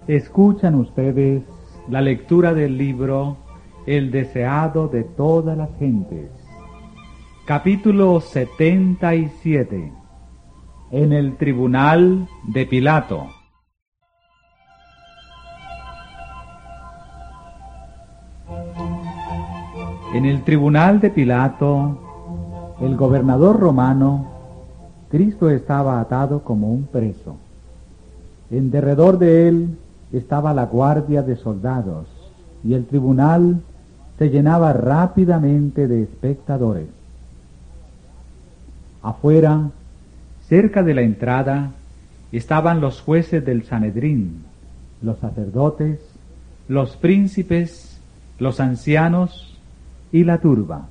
Escuchan ustedes la lectura del libro El deseado de todas las gentes. Capítulo 77. En el tribunal de Pilato. En el tribunal de Pilato, el gobernador romano, Cristo estaba atado como un preso. En derredor de él estaba la guardia de soldados, y el tribunal se llenaba rápidamente de espectadores. Afuera, cerca de la entrada, estaban los jueces del Sanedrín, los sacerdotes, los príncipes, los ancianos y la turba.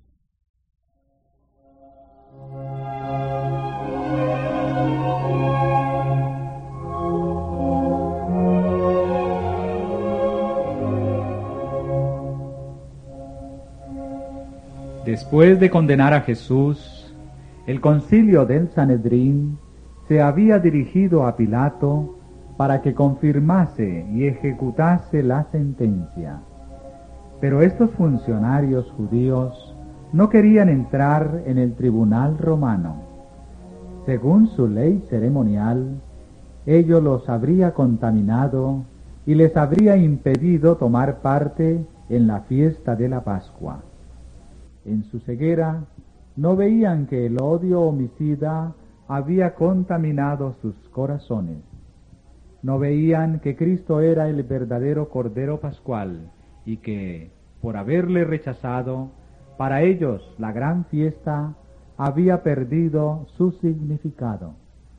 Después de condenar a Jesús, el concilio del Sanedrín se había dirigido a Pilato para que confirmase y ejecutase la sentencia. Pero estos funcionarios judíos no querían entrar en el tribunal romano. Según su ley ceremonial, ello los habría contaminado y les habría impedido tomar parte en la fiesta de la Pascua. En su ceguera no veían que el odio homicida había contaminado sus corazones. No veían que Cristo era el verdadero Cordero Pascual y que, por haberle rechazado, para ellos la gran fiesta había perdido su significado.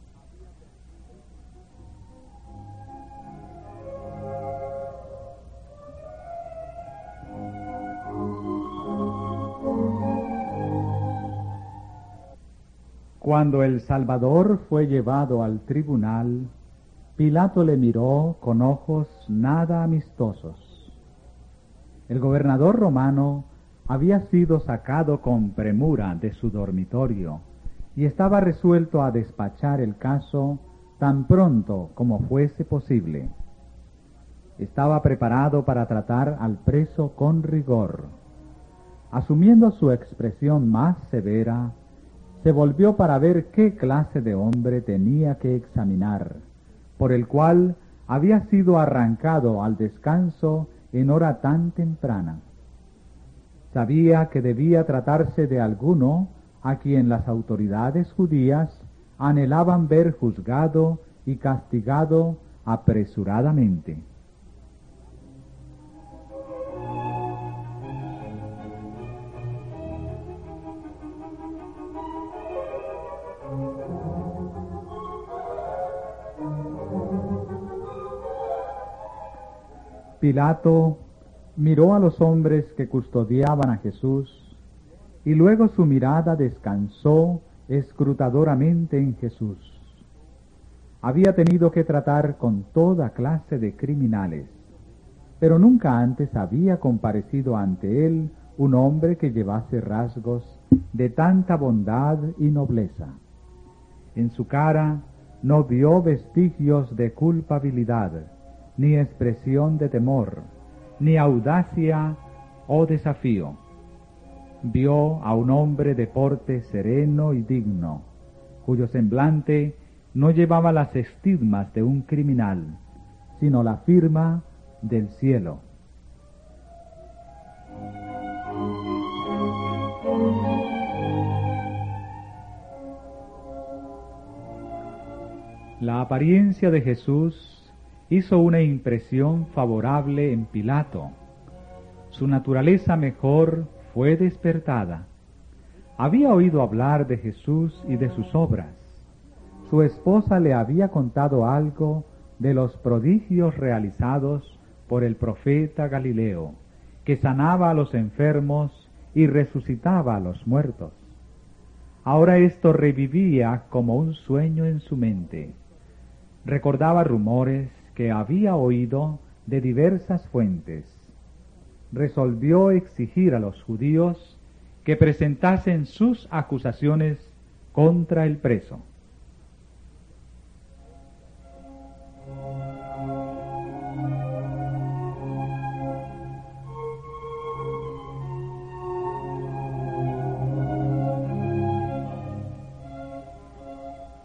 Cuando el Salvador fue llevado al tribunal, Pilato le miró con ojos nada amistosos. El gobernador romano había sido sacado con premura de su dormitorio y estaba resuelto a despachar el caso tan pronto como fuese posible. Estaba preparado para tratar al preso con rigor. Asumiendo su expresión más severa, se volvió para ver qué clase de hombre tenía que examinar, por el cual había sido arrancado al descanso en hora tan temprana. Sabía que debía tratarse de alguno a quien las autoridades judías anhelaban ver juzgado y castigado apresuradamente. Pilato miró a los hombres que custodiaban a Jesús y luego su mirada descansó escrutadoramente en Jesús. Había tenido que tratar con toda clase de criminales, pero nunca antes había comparecido ante él un hombre que llevase rasgos de tanta bondad y nobleza. En su cara no vio vestigios de culpabilidad, ni expresión de temor, ni audacia o desafío. Vio a un hombre de porte sereno y digno, cuyo semblante no llevaba las estigmas de un criminal, sino la firma del cielo. La apariencia de Jesús hizo una impresión favorable en Pilato. Su naturaleza mejor fue despertada. Había oído hablar de Jesús y de sus obras. Su esposa le había contado algo de los prodigios realizados por el profeta Galileo, que sanaba a los enfermos y resucitaba a los muertos. Ahora esto revivía como un sueño en su mente. Recordaba rumores que había oído de diversas fuentes. Resolvió exigir a los judíos que presentasen sus acusaciones contra el preso.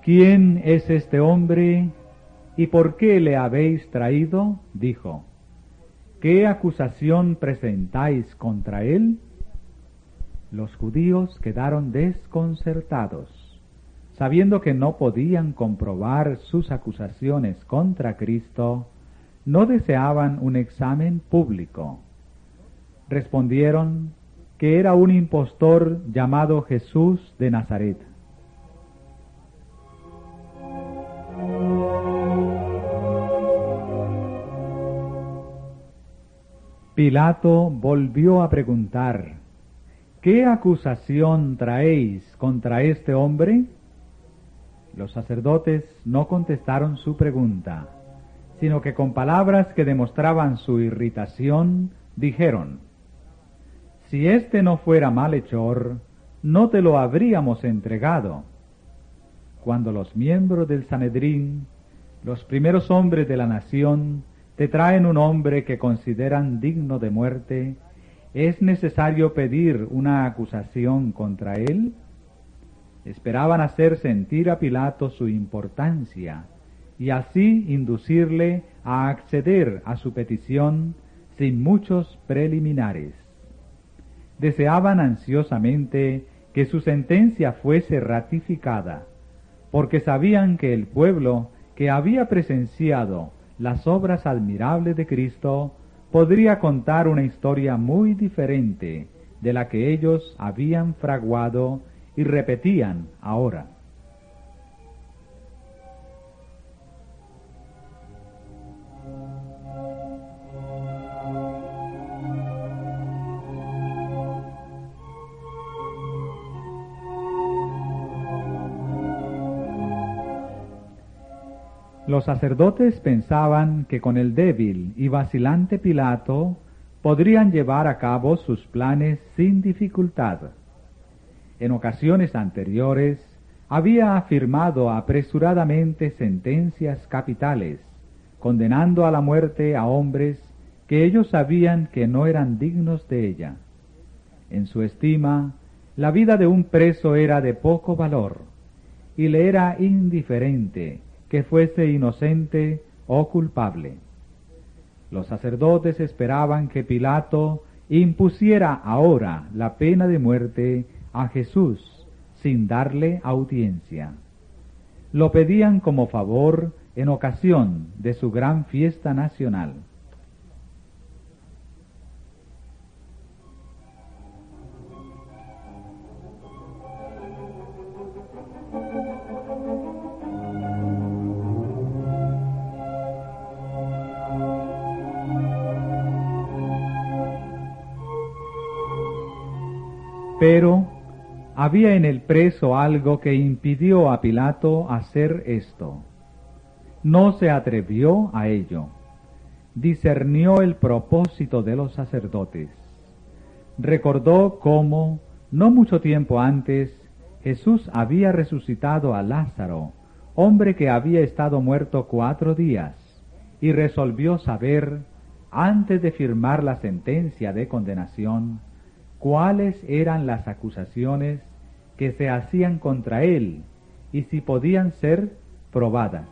¿Quién es este hombre y por qué le habéis traído? Dijo. ¿Qué acusación presentáis contra él? Los judíos quedaron desconcertados, sabiendo que no podían comprobar sus acusaciones contra Cristo. No deseaban un examen público. Respondieron que era un impostor llamado Jesús de Nazaret. Pilato volvió a preguntar: ¿qué acusación traéis contra este hombre? Los sacerdotes no contestaron su pregunta, sino que con palabras que demostraban su irritación, dijeron: si éste no fuera malhechor, no te lo habríamos entregado. Cuando los miembros del Sanedrín, los primeros hombres de la nación, te traen un hombre que consideran digno de muerte, ¿es necesario pedir una acusación contra él? Esperaban hacer sentir a Pilato su importancia y así inducirle a acceder a su petición sin muchos preliminares. Deseaban ansiosamente que su sentencia fuese ratificada, porque sabían que el pueblo que había presenciado las obras admirables de Cristo podría contar una historia muy diferente de la que ellos habían fraguado y repetían ahora. Los sacerdotes pensaban que con el débil y vacilante Pilato podrían llevar a cabo sus planes sin dificultad. En ocasiones anteriores había afirmado apresuradamente sentencias capitales, condenando a la muerte a hombres que ellos sabían que no eran dignos de ella. En su estima, la vida de un preso era de poco valor, y le era indiferente que fuese inocente o culpable. Los sacerdotes esperaban que Pilato impusiera ahora la pena de muerte a Jesús sin darle audiencia. Lo pedían como favor en ocasión de su gran fiesta nacional. Pero había en el preso algo que impidió a Pilato hacer esto. No se atrevió a ello. Discernió el propósito de los sacerdotes. Recordó cómo, no mucho tiempo antes, Jesús había resucitado a Lázaro, hombre que había estado muerto 4 días, y resolvió saber, antes de firmar la sentencia de condenación, cuáles eran las acusaciones que se hacían contra él y si podían ser probadas.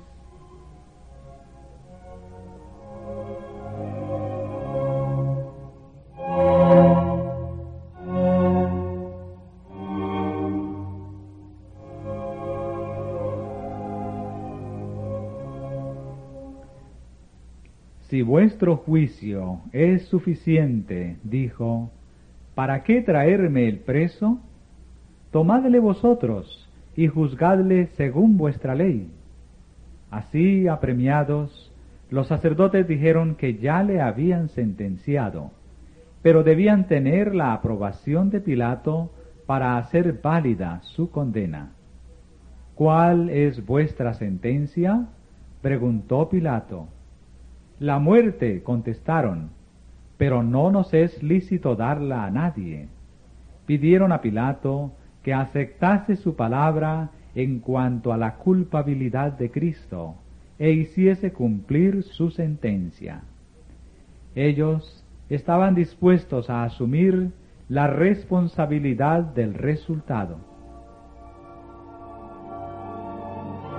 Si vuestro juicio es suficiente, dijo, ¿para qué traerme el preso? Tomadle vosotros y juzgadle según vuestra ley. Así, apremiados, los sacerdotes dijeron que ya le habían sentenciado, pero debían tener la aprobación de Pilato para hacer válida su condena. ¿Cuál es vuestra sentencia?, preguntó Pilato. La muerte, contestaron, pero no nos es lícito darla a nadie. Pidieron a Pilato que aceptase su palabra en cuanto a la culpabilidad de Cristo e hiciese cumplir su sentencia. Ellos estaban dispuestos a asumir la responsabilidad del resultado.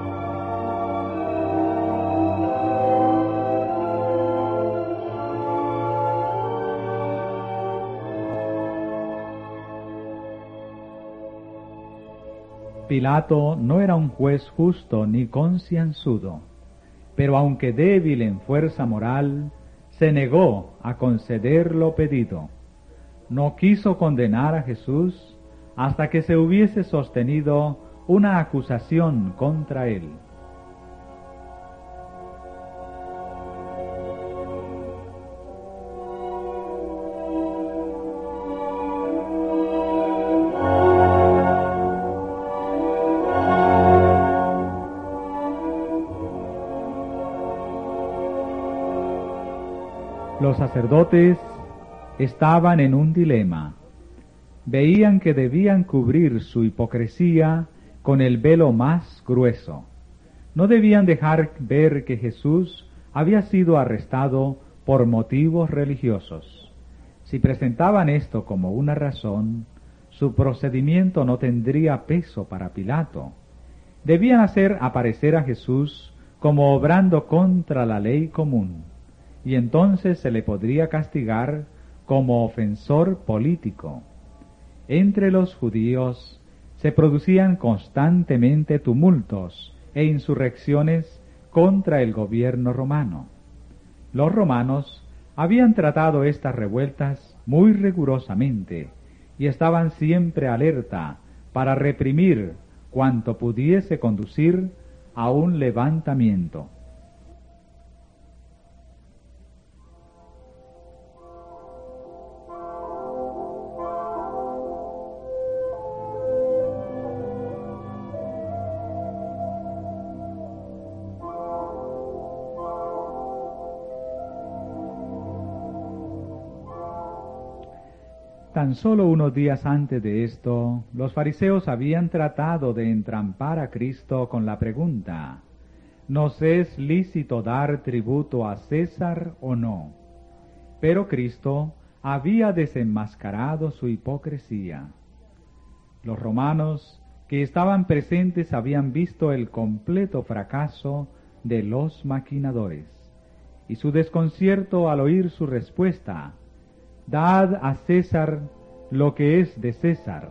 Pilato no era un juez justo ni concienzudo, pero aunque débil en fuerza moral, se negó a conceder lo pedido. No quiso condenar a Jesús hasta que se hubiese sostenido una acusación contra él. Los sacerdotes estaban en un dilema. Veían que debían cubrir su hipocresía con el velo más grueso. No debían dejar ver que Jesús había sido arrestado por motivos religiosos. Si presentaban esto como una razón, su procedimiento no tendría peso para Pilato. Debían hacer aparecer a Jesús como obrando contra la ley común, y entonces se le podría castigar como ofensor político. Entre los judíos se producían constantemente tumultos e insurrecciones contra el gobierno romano. Los romanos habían tratado estas revueltas muy rigurosamente y estaban siempre alerta para reprimir cuanto pudiese conducir a un levantamiento. Tan solo unos días antes de esto, los fariseos habían tratado de entrampar a Cristo con la pregunta: ¿nos es lícito dar tributo a César o no? Pero Cristo había desenmascarado su hipocresía. Los romanos que estaban presentes habían visto el completo fracaso de los maquinadores, y su desconcierto al oír su respuesta: «Dad a César lo que es de César».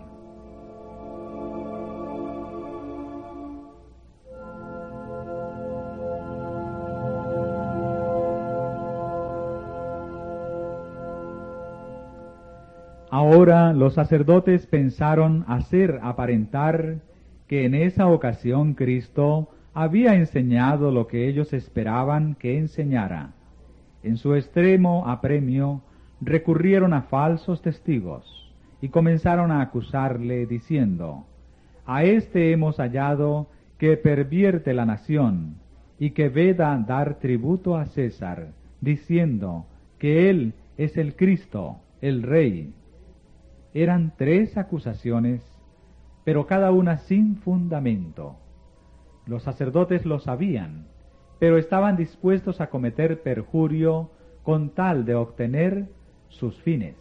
Ahora los sacerdotes pensaron hacer aparentar que en esa ocasión Cristo había enseñado lo que ellos esperaban que enseñara. En su extremo apremio, recurrieron a falsos testigos y comenzaron a acusarle diciendo: «A éste hemos hallado que pervierte la nación y que veda dar tributo a César, diciendo que él es el Cristo, el Rey». Eran 3 acusaciones, pero cada una sin fundamento. Los sacerdotes lo sabían, pero estaban dispuestos a cometer perjurio con tal de obtener sus fines.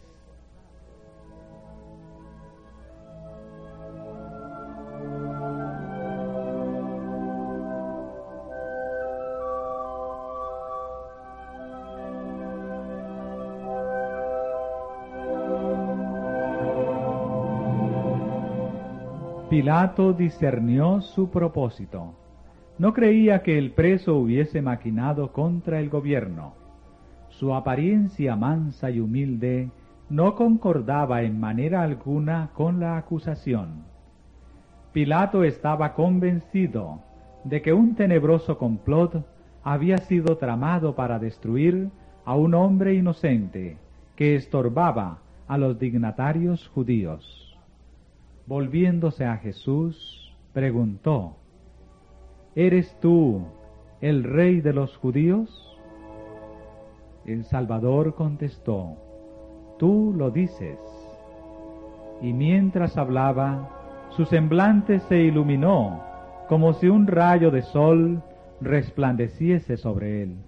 Pilato discernió su propósito. No creía que el preso hubiese maquinado contra el gobierno. Su apariencia mansa y humilde no concordaba en manera alguna con la acusación. Pilato estaba convencido de que un tenebroso complot había sido tramado para destruir a un hombre inocente que estorbaba a los dignatarios judíos. Volviéndose a Jesús, preguntó: ¿Eres tú el rey de los judíos? El Salvador contestó: tú lo dices. Y mientras hablaba, su semblante se iluminó como si un rayo de sol resplandeciese sobre él.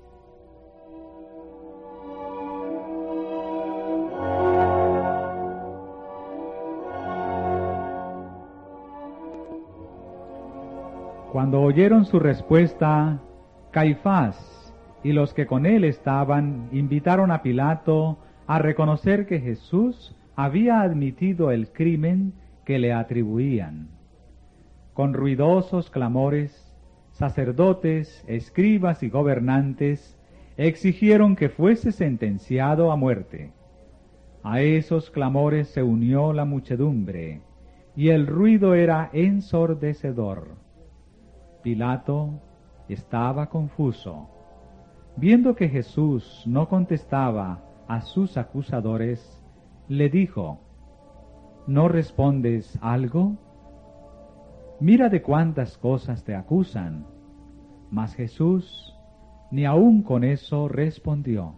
Cuando oyeron su respuesta, Caifás y los que con él estaban invitaron a Pilato a reconocer que Jesús había admitido el crimen que le atribuían. Con ruidosos clamores, sacerdotes, escribas y gobernantes exigieron que fuese sentenciado a muerte. A esos clamores se unió la muchedumbre, y el ruido era ensordecedor. Pilato estaba confuso. Viendo que Jesús no contestaba a sus acusadores, le dijo: ¿No respondes algo? Mira de cuántas cosas te acusan. Mas Jesús ni aun con eso respondió.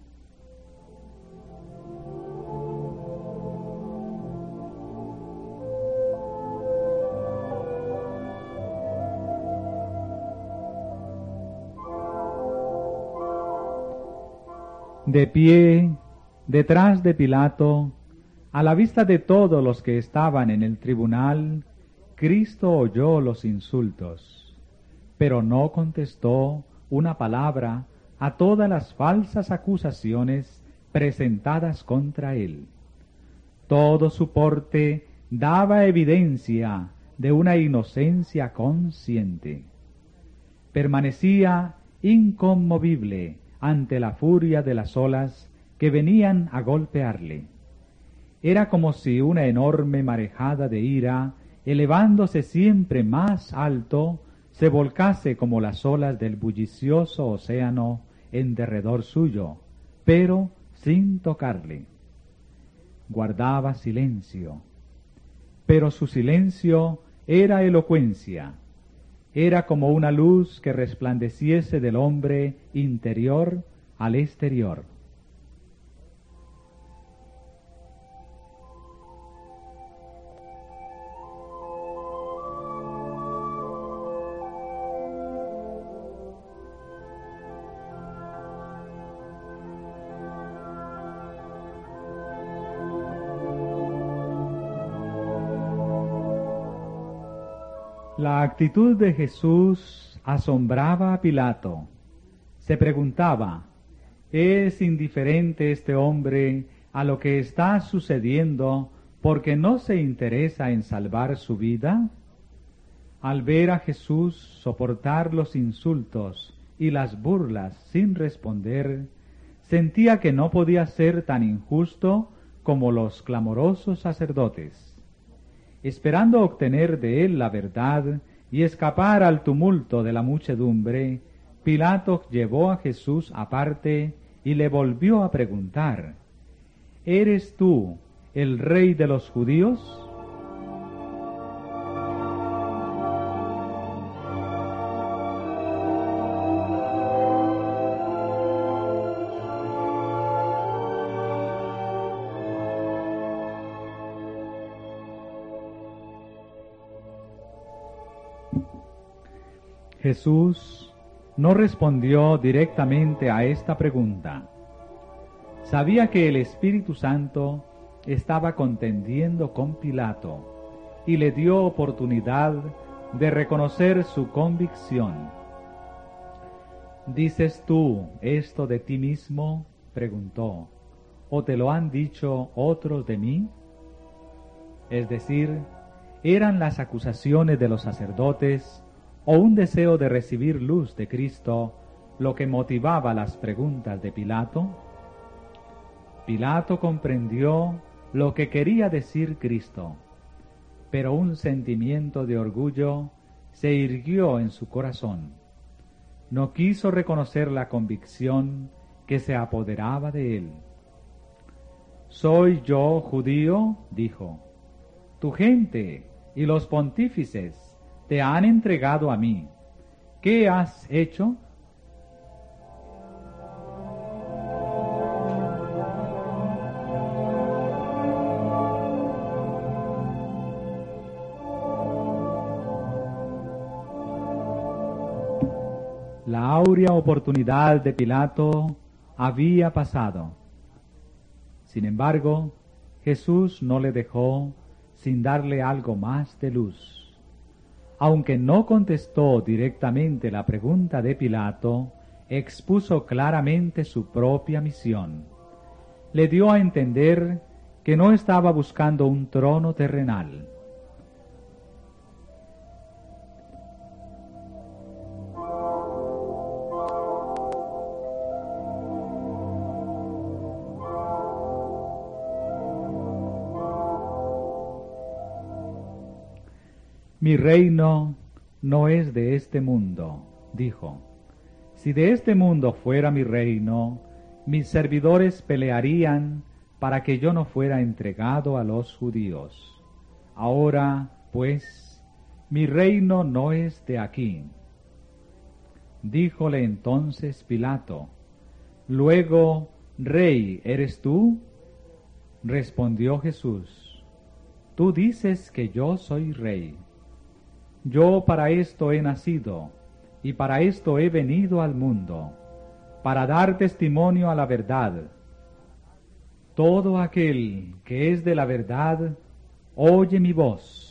De pie, detrás de Pilato, a la vista de todos los que estaban en el tribunal, Cristo oyó los insultos, pero no contestó una palabra a todas las falsas acusaciones presentadas contra él. Todo su porte daba evidencia de una inocencia consciente. Permanecía inconmovible ante la furia de las olas que venían a golpearle. Era como si una enorme marejada de ira, elevándose siempre más alto, se volcase como las olas del bullicioso océano en derredor suyo, pero sin tocarle. Guardaba silencio, pero su silencio era elocuencia. Era como una luz que resplandeciese del hombre interior al exterior. La actitud de Jesús asombraba a Pilato. Se preguntaba: ¿es indiferente este hombre a lo que está sucediendo porque no se interesa en salvar su vida? Al ver a Jesús soportar los insultos y las burlas sin responder, sentía que no podía ser tan injusto como los clamorosos sacerdotes. Esperando obtener de él la verdad y escapar al tumulto de la muchedumbre, Pilato llevó a Jesús aparte y le volvió a preguntar: ¿Eres tú el rey de los judíos? Jesús no respondió directamente a esta pregunta. Sabía que el Espíritu Santo estaba contendiendo con Pilato y le dio oportunidad de reconocer su convicción. ¿Dices tú esto de ti mismo?, preguntó, ¿o te lo han dicho otros de mí? Es decir, ¿eran las acusaciones de los sacerdotes o un deseo de recibir luz de Cristo lo que motivaba las preguntas de Pilato? Pilato comprendió lo que quería decir Cristo, pero un sentimiento de orgullo se irguió en su corazón. No quiso reconocer la convicción que se apoderaba de él. «¿Soy yo judío?», dijo. «Tu gente y los pontífices te han entregado a mí. ¿Qué has hecho?». La áurea oportunidad de Pilato había pasado. Sin embargo, Jesús no le dejó sin darle algo más de luz. Aunque no contestó directamente la pregunta de Pilato, expuso claramente su propia misión. Le dio a entender que no estaba buscando un trono terrenal. Mi reino no es de este mundo, dijo. Si de este mundo fuera mi reino, mis servidores pelearían para que yo no fuera entregado a los judíos. Ahora, pues, mi reino no es de aquí. Díjole entonces Pilato: Luego, ¿rey eres tú? Respondió Jesús: Tú dices que yo soy rey. Yo para esto he nacido, y para esto he venido al mundo, para dar testimonio a la verdad. Todo aquel que es de la verdad, oye mi voz.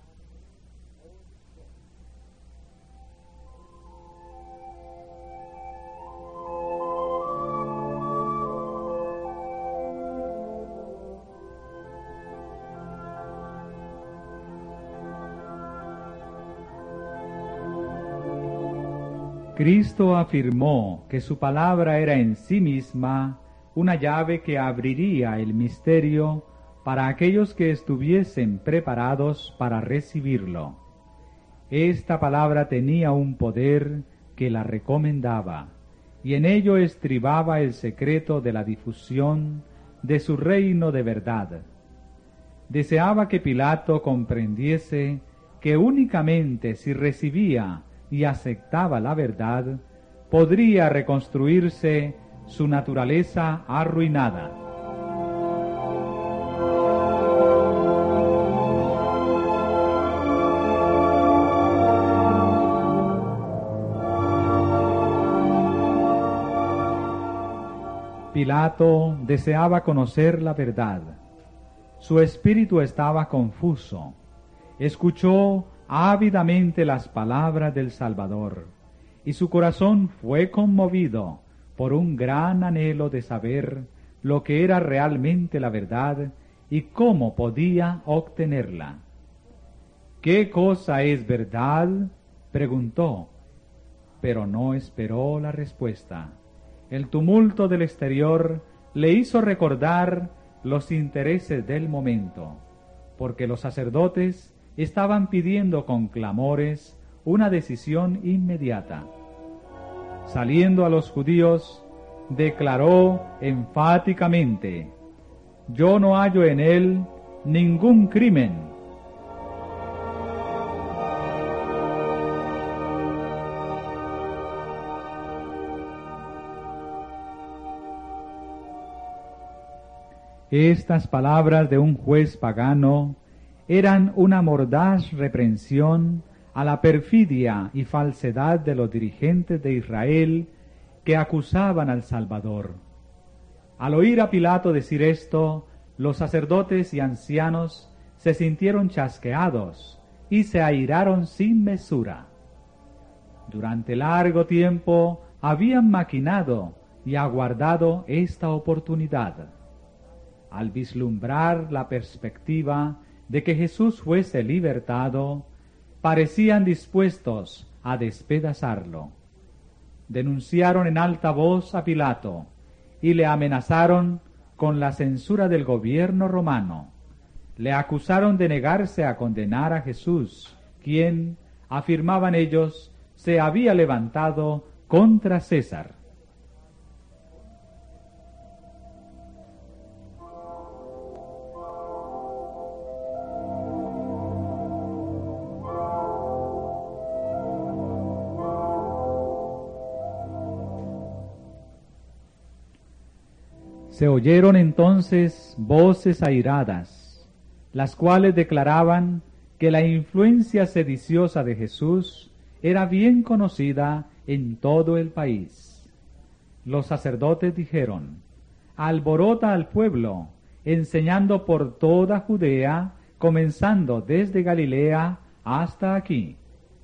Cristo afirmó que su palabra era en sí misma una llave que abriría el misterio para aquellos que estuviesen preparados para recibirlo. Esta palabra tenía un poder que la recomendaba, y en ello estribaba el secreto de la difusión de su reino de verdad. Deseaba que Pilato comprendiese que únicamente si recibía y aceptaba la verdad, podría reconstruirse su naturaleza arruinada. Pilato deseaba conocer la verdad. Su espíritu estaba confuso. Escuchó ávidamente las palabras del Salvador, y su corazón fue conmovido por un gran anhelo de saber lo que era realmente la verdad y cómo podía obtenerla. ¿Qué cosa es verdad?, preguntó, pero no esperó la respuesta. El tumulto del exterior le hizo recordar los intereses del momento, porque los sacerdotes estaban pidiendo con clamores una decisión inmediata. Saliendo a los judíos, declaró enfáticamente: Yo no hallo en él ningún crimen. Estas palabras de un juez pagano eran una mordaz reprensión a la perfidia y falsedad de los dirigentes de Israel que acusaban al Salvador. Al oír a Pilato decir esto, los sacerdotes y ancianos se sintieron chasqueados y se airaron sin mesura. Durante largo tiempo habían maquinado y aguardado esta oportunidad. Al vislumbrar la perspectiva de que Jesús fuese libertado, parecían dispuestos a despedazarlo. Denunciaron en alta voz a Pilato y le amenazaron con la censura del gobierno romano. Le acusaron de negarse a condenar a Jesús, quien, afirmaban ellos, se había levantado contra César. Se oyeron entonces voces airadas, las cuales declaraban que la influencia sediciosa de Jesús era bien conocida en todo el país. Los sacerdotes dijeron: alborota al pueblo, enseñando por toda Judea, comenzando desde Galilea hasta aquí.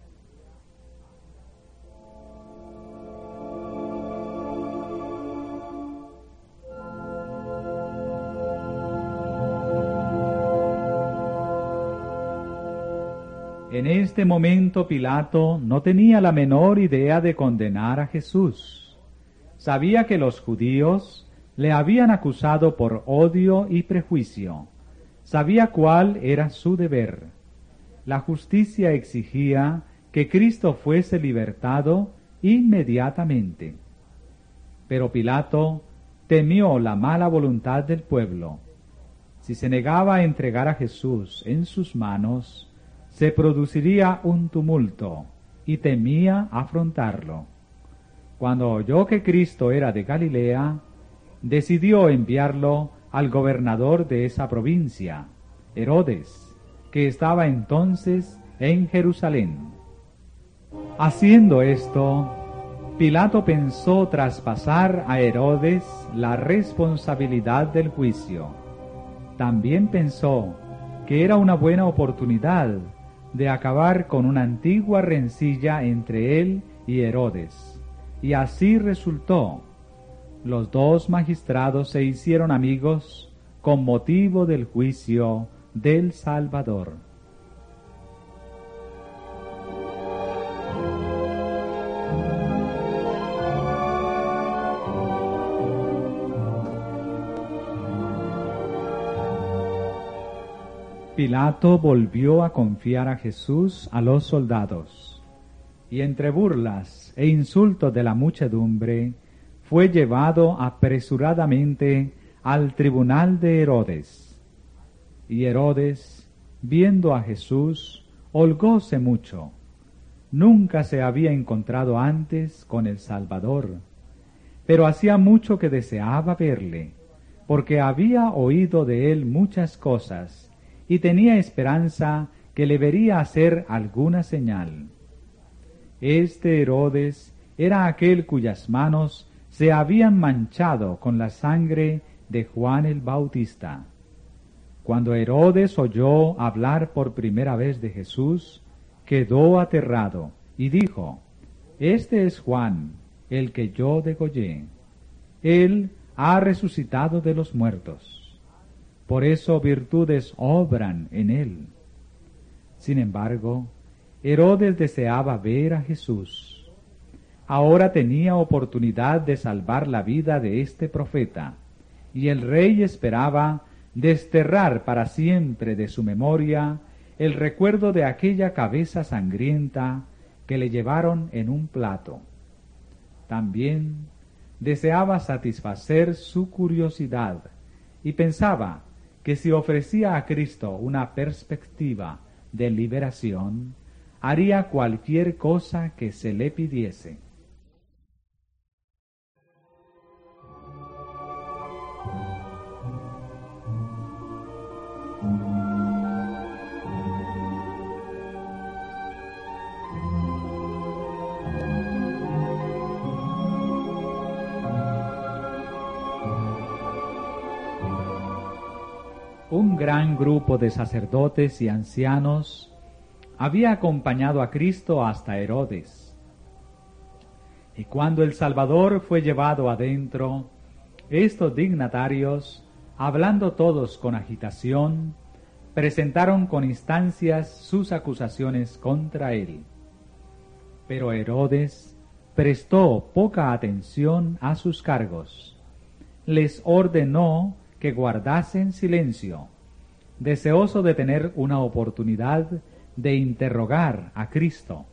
En este momento Pilato no tenía la menor idea de condenar a Jesús. Sabía que los judíos le habían acusado por odio y prejuicio. Sabía cuál era su deber. la justicia exigía que Cristo fuese libertado inmediatamente. Pero Pilato temió la mala voluntad del pueblo. Si se negaba a entregar a Jesús en sus manos, se produciría un tumulto, y temía afrontarlo. Cuando oyó que Cristo era de Galilea, decidió enviarlo al gobernador de esa provincia, Herodes, que estaba entonces en Jerusalén. Haciendo esto, Pilato pensó traspasar a Herodes la responsabilidad del juicio. También pensó que era una buena oportunidad de acabar con una antigua rencilla entre él y Herodes. Y así resultó. Los dos magistrados se hicieron amigos con motivo del juicio del Salvador. Pilato volvió a confiar a Jesús a los soldados, y entre burlas e insultos de la muchedumbre, fue llevado apresuradamente al tribunal de Herodes. Y Herodes, viendo a Jesús, holgóse mucho. Nunca se había encontrado antes con el Salvador, pero hacía mucho que deseaba verle, porque había oído de él muchas cosas, y tenía esperanza que le vería hacer alguna señal. Este Herodes era aquel cuyas manos se habían manchado con la sangre de Juan el Bautista. Cuando Herodes oyó hablar por primera vez de Jesús, quedó aterrado y dijo: «Este es Juan, el que yo degollé. Él ha resucitado de los muertos. Por eso virtudes obran en él». Sin embargo, Herodes deseaba ver a Jesús. Ahora tenía oportunidad de salvar la vida de este profeta, y el rey esperaba desterrar para siempre de su memoria el recuerdo de aquella cabeza sangrienta que le llevaron en un plato. También deseaba satisfacer su curiosidad, y pensaba que si ofrecía a Cristo una perspectiva de liberación, haría cualquier cosa que se le pidiese. Un gran grupo de sacerdotes y ancianos había acompañado a Cristo hasta Herodes. Y cuando el Salvador fue llevado adentro, estos dignatarios, hablando todos con agitación, presentaron con instancias sus acusaciones contra él. Pero Herodes prestó poca atención a sus cargos. Les ordenó que guardasen silencio, deseoso de tener una oportunidad de interrogar a Cristo.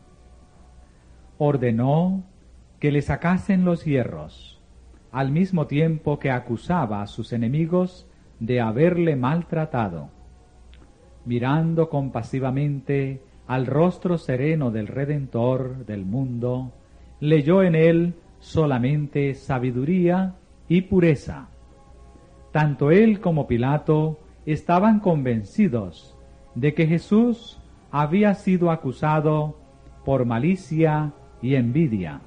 Ordenó que le sacasen los hierros, al mismo tiempo que acusaba a sus enemigos de haberle maltratado. Mirando compasivamente al rostro sereno del Redentor del mundo, leyó en él solamente sabiduría y pureza. Tanto él como Pilato estaban convencidos de que Jesús había sido acusado por malicia y envidia.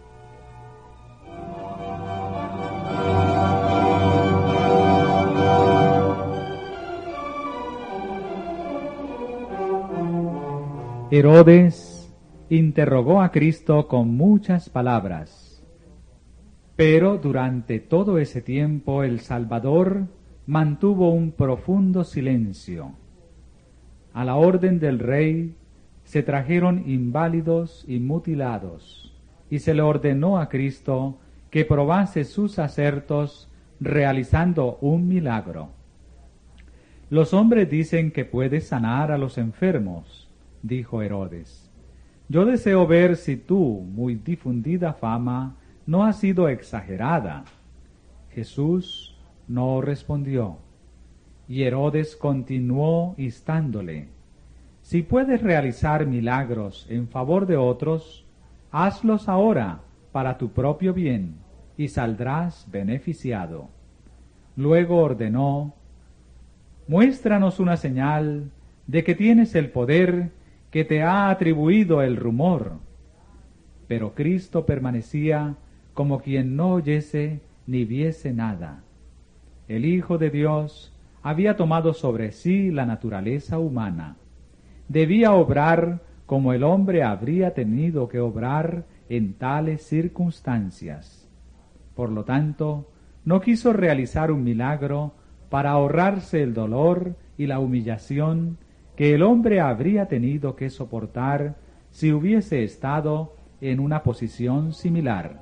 Herodes interrogó a Cristo con muchas palabras. Pero durante todo ese tiempo el Salvador mantuvo un profundo silencio. A la orden del rey se trajeron inválidos y mutilados, y se le ordenó a Cristo que probase sus acertos realizando un milagro. Los hombres dicen que puedes sanar a los enfermos, dijo Herodes. Yo deseo ver si tu muy difundida fama no ha sido exagerada. Jesús no respondió, y Herodes continuó instándole. Si puedes realizar milagros en favor de otros, hazlos ahora para tu propio bien, y saldrás beneficiado. Luego ordenó, muéstranos una señal de que tienes el poder que te ha atribuido el rumor. Pero Cristo permanecía como quien no oyese ni viese nada. El Hijo de Dios había tomado sobre sí la naturaleza humana. Debía obrar como el hombre habría tenido que obrar en tales circunstancias. Por lo tanto, no quiso realizar un milagro para ahorrarse el dolor y la humillación que el hombre habría tenido que soportar si hubiese estado en una posición similar.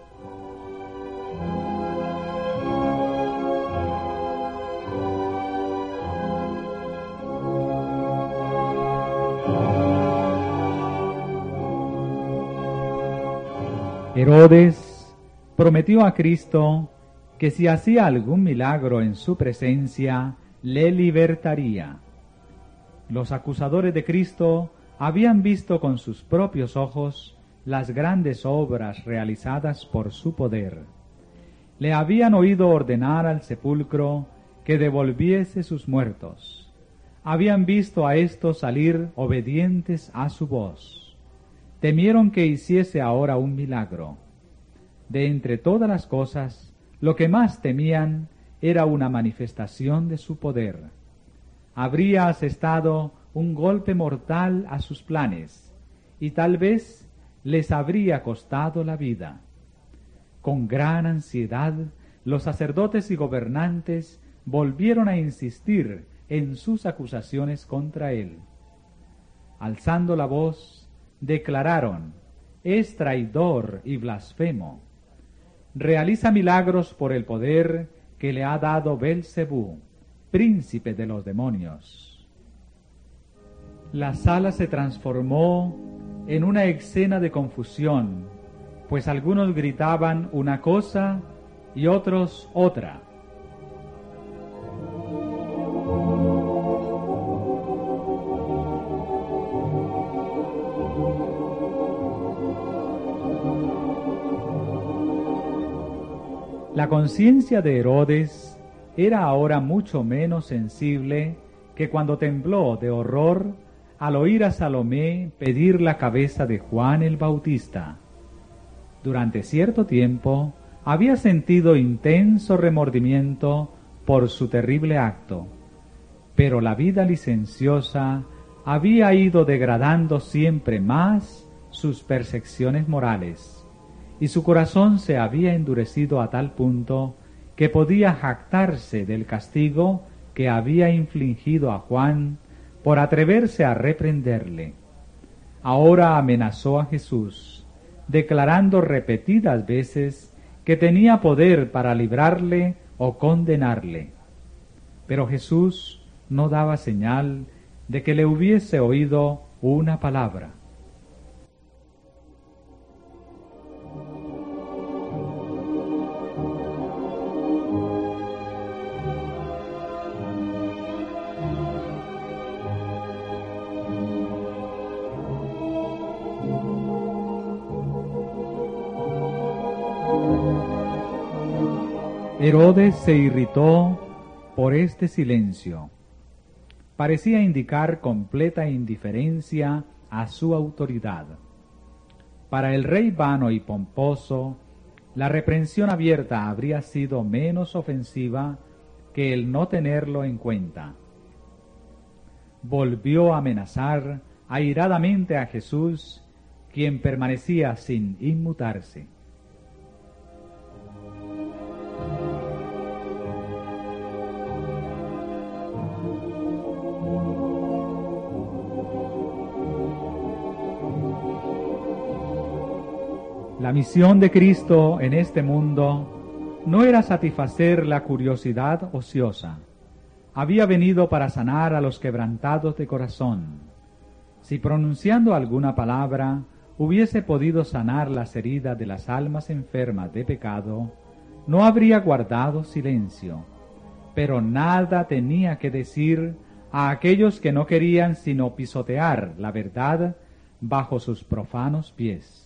Herodes prometió a Cristo que si hacía algún milagro en su presencia, le libertaría. Los acusadores de Cristo habían visto con sus propios ojos las grandes obras realizadas por su poder. Le habían oído ordenar al sepulcro que devolviese sus muertos. Habían visto a éstos salir obedientes a su voz. Temieron que hiciese ahora un milagro. De entre todas las cosas, lo que más temían era una manifestación de su poder. Habría asestado un golpe mortal a sus planes, y tal vez les habría costado la vida. Con gran ansiedad, los sacerdotes y gobernantes volvieron a insistir en sus acusaciones contra él. Alzando la voz, declararon: «Es traidor y blasfemo. Realiza milagros por el poder que le ha dado Belcebú, príncipe de los demonios». La sala se transformó en una escena de confusión, pues algunos gritaban una cosa y otros otra. La conciencia de Herodes era ahora mucho menos sensible que cuando tembló de horror al oír a Salomé pedir la cabeza de Juan el Bautista. Durante cierto tiempo había sentido intenso remordimiento por su terrible acto, pero la vida licenciosa había ido degradando siempre más sus percepciones morales, y su corazón se había endurecido a tal punto que podía jactarse del castigo que había infligido a Juan por atreverse a reprenderle. Ahora amenazó a Jesús, declarando repetidas veces que tenía poder para librarle o condenarle. Pero Jesús no daba señal de que le hubiese oído una palabra. Herodes se irritó por este silencio. Parecía indicar completa indiferencia a su autoridad. Para el rey vano y pomposo, la reprensión abierta habría sido menos ofensiva que el no tenerlo en cuenta. Volvió a amenazar airadamente a Jesús, quien permanecía sin inmutarse. La misión de Cristo en este mundo no era satisfacer la curiosidad ociosa. había venido para sanar a los quebrantados de corazón. Si pronunciando alguna palabra hubiese podido sanar las heridas de las almas enfermas de pecado, no habría guardado silencio, pero nada tenía que decir a aquellos que no querían sino pisotear la verdad bajo sus profanos pies.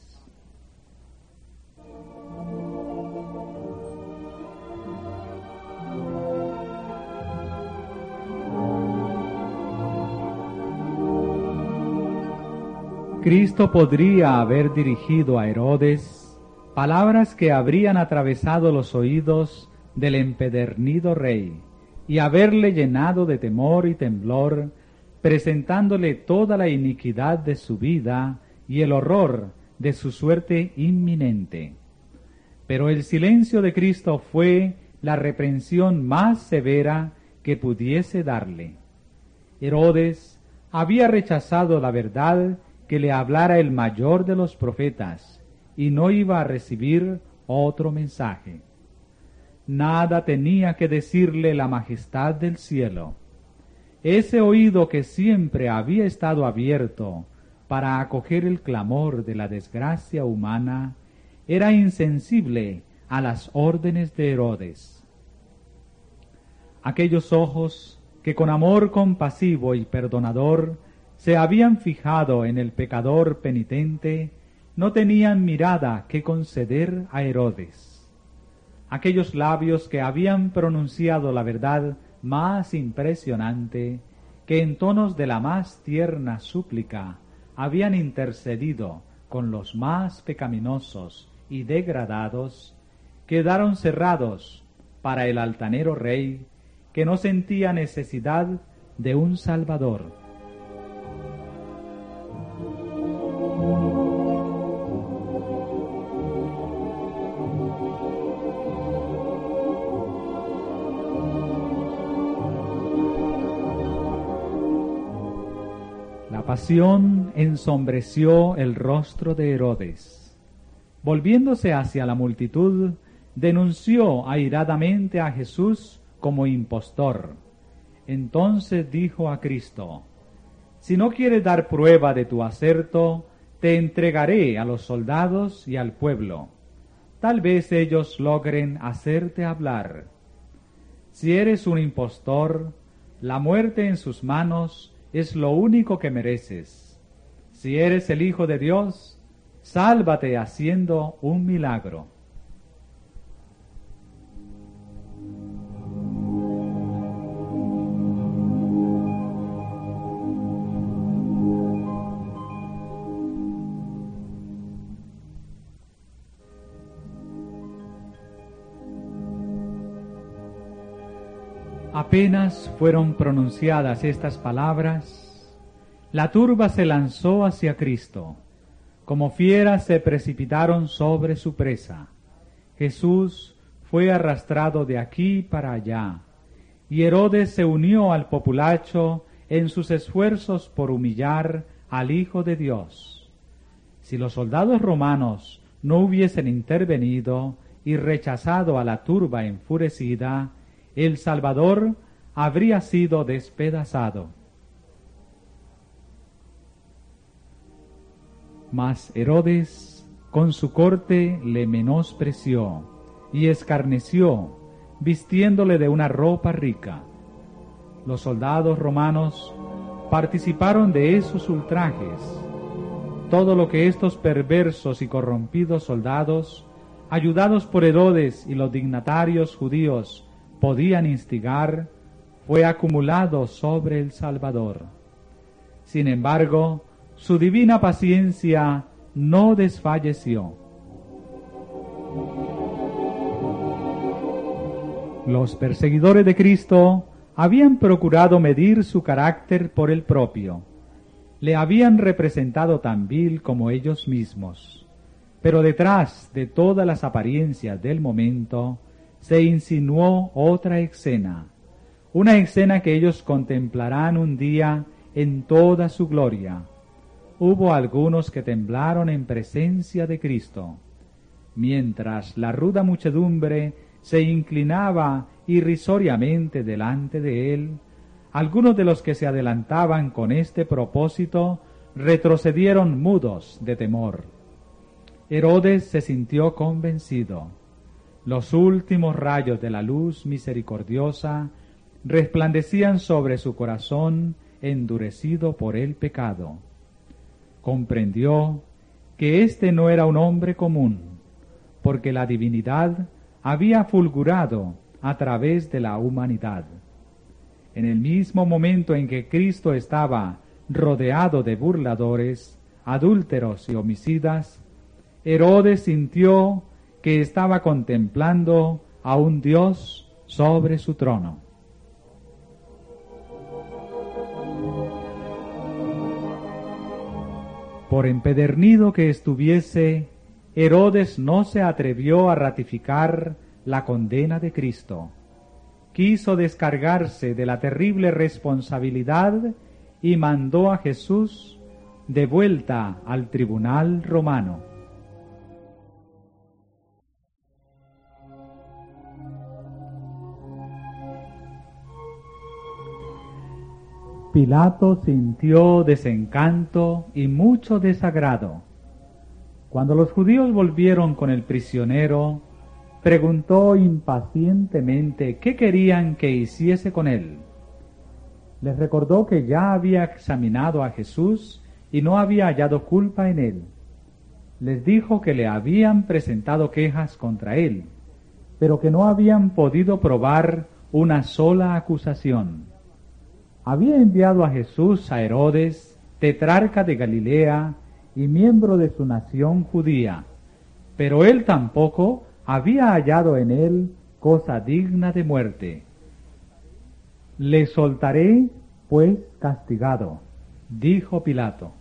Cristo podría haber dirigido a Herodes palabras que habrían atravesado los oídos del empedernido rey y haberle llenado de temor y temblor, presentándole toda la iniquidad de su vida y el horror de su suerte inminente. Pero el silencio de Cristo fue la reprensión más severa que pudiese darle. Herodes había rechazado la verdad que le hablara el mayor de los profetas, y no iba a recibir otro mensaje. Nada tenía que decirle la majestad del cielo. Ese oído que siempre había estado abierto para acoger el clamor de la desgracia humana, era insensible a las órdenes de Herodes. Aquellos ojos que con amor compasivo y perdonador se habían fijado en el pecador penitente, no tenían mirada que conceder a Herodes. Aquellos labios que habían pronunciado la verdad más impresionante, que en tonos de la más tierna súplica habían intercedido con los más pecaminosos y degradados, quedaron cerrados para el altanero rey, que no sentía necesidad de un Salvador. La pasión ensombreció el rostro de Herodes. Volviéndose hacia la multitud, denunció airadamente a Jesús como impostor. Entonces dijo a Cristo: si no quieres dar prueba de tu acerto, te entregaré a los soldados y al pueblo. Tal vez ellos logren hacerte hablar. Si eres un impostor, la muerte en sus manos es lo único que mereces. Si eres el Hijo de Dios, sálvate haciendo un milagro. Apenas fueron pronunciadas estas palabras, la turba se lanzó hacia Cristo. Como fieras se precipitaron sobre su presa. Jesús fue arrastrado de aquí para allá, y Herodes se unió al populacho en sus esfuerzos por humillar al Hijo de Dios. Si los soldados romanos no hubiesen intervenido y rechazado a la turba enfurecida, el Salvador habría sido despedazado. Mas Herodes con su corte le menospreció y escarneció, vistiéndole de una ropa rica. Los soldados romanos participaron de esos ultrajes. Todo lo que estos perversos y corrompidos soldados, ayudados por Herodes y los dignatarios judíos, podían instigar, fue acumulado sobre el Salvador. Sin embargo, su divina paciencia no desfalleció. Los perseguidores de Cristo habían procurado medir su carácter por el propio. Le habían representado tan vil como ellos mismos. Pero detrás de todas las apariencias del momento, se insinuó otra escena, una escena que ellos contemplarán un día en toda su gloria. Hubo algunos que temblaron en presencia de Cristo, mientras la ruda muchedumbre se inclinaba irrisoriamente delante de él, algunos de los que se adelantaban con este propósito retrocedieron mudos de temor. Herodes se sintió convencido. Los últimos rayos de la luz misericordiosa resplandecían sobre su corazón endurecido por el pecado. Comprendió que éste no era un hombre común, porque la divinidad había fulgurado a través de la humanidad. En el mismo momento en que Cristo estaba rodeado de burladores, adúlteros y homicidas, Herodes sintió que estaba contemplando a un Dios sobre su trono. Por empedernido que estuviese, Herodes no se atrevió a ratificar la condena de Cristo. Quiso descargarse de la terrible responsabilidad y mandó a Jesús de vuelta al tribunal romano. Pilato sintió desencanto y mucho desagrado. Cuando los judíos volvieron con el prisionero, preguntó impacientemente qué querían que hiciese con él. Les recordó que ya había examinado a Jesús y no había hallado culpa en él. Les dijo que le habían presentado quejas contra él, pero que no habían podido probar una sola acusación. Había enviado a Jesús a Herodes, tetrarca de Galilea y miembro de su nación judía, pero él tampoco había hallado en él cosa digna de muerte. Le soltaré, pues, castigado, dijo Pilato.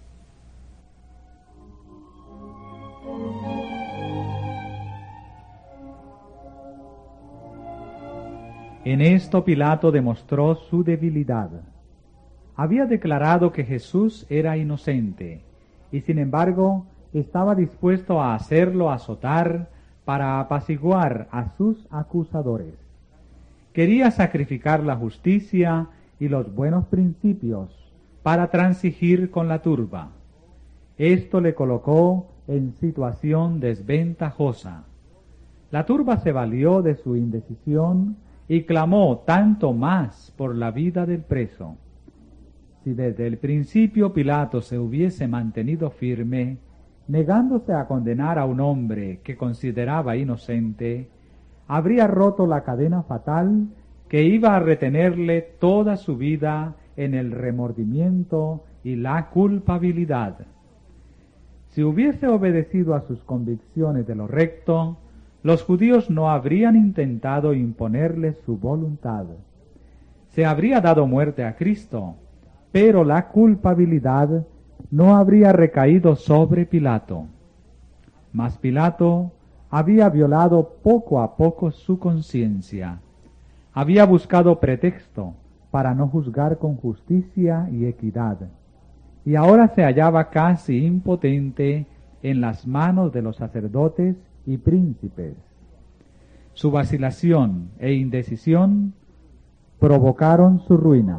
En esto Pilato demostró su debilidad. Había declarado que Jesús era inocente, y sin embargo estaba dispuesto a hacerlo azotar para apaciguar a sus acusadores. Quería sacrificar la justicia y los buenos principios para transigir con la turba. Esto le colocó en situación desventajosa. La turba se valió de su indecisión y clamó tanto más por la vida del preso. Si desde el principio Pilato se hubiese mantenido firme, negándose a condenar a un hombre que consideraba inocente, habría roto la cadena fatal que iba a retenerle toda su vida en el remordimiento y la culpabilidad. Si hubiese obedecido a sus convicciones de lo recto, los judíos no habrían intentado imponerle su voluntad. Se habría dado muerte a Cristo, pero la culpabilidad no habría recaído sobre Pilato. Mas Pilato había violado poco a poco su conciencia. Había buscado pretexto para no juzgar con justicia y equidad, y ahora se hallaba casi impotente en las manos de los sacerdotes y príncipes. Su vacilación e indecisión provocaron su ruina.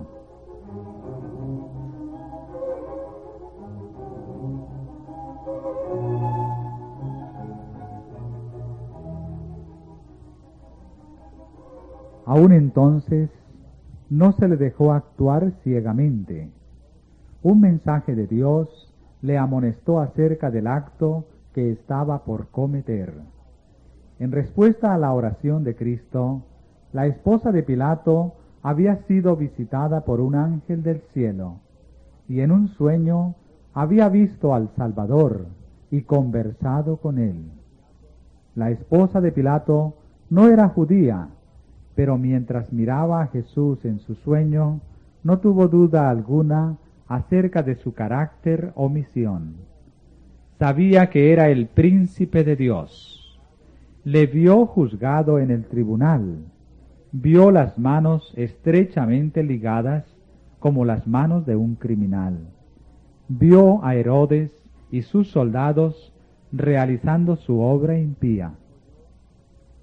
Aún entonces no se le dejó actuar ciegamente. Un mensaje de Dios le amonestó acerca del acto que estaba por cometer. En respuesta a la oración de Cristo, la esposa de Pilato había sido visitada por un ángel del cielo, y en un sueño había visto al Salvador y conversado con él. La esposa de Pilato no era judía, pero mientras miraba a Jesús en su sueño, no tuvo duda alguna acerca de su carácter o misión. Sabía que era el príncipe de Dios. Le vio juzgado en el tribunal. Vio las manos estrechamente ligadas como las manos de un criminal. Vio a Herodes y sus soldados realizando su obra impía.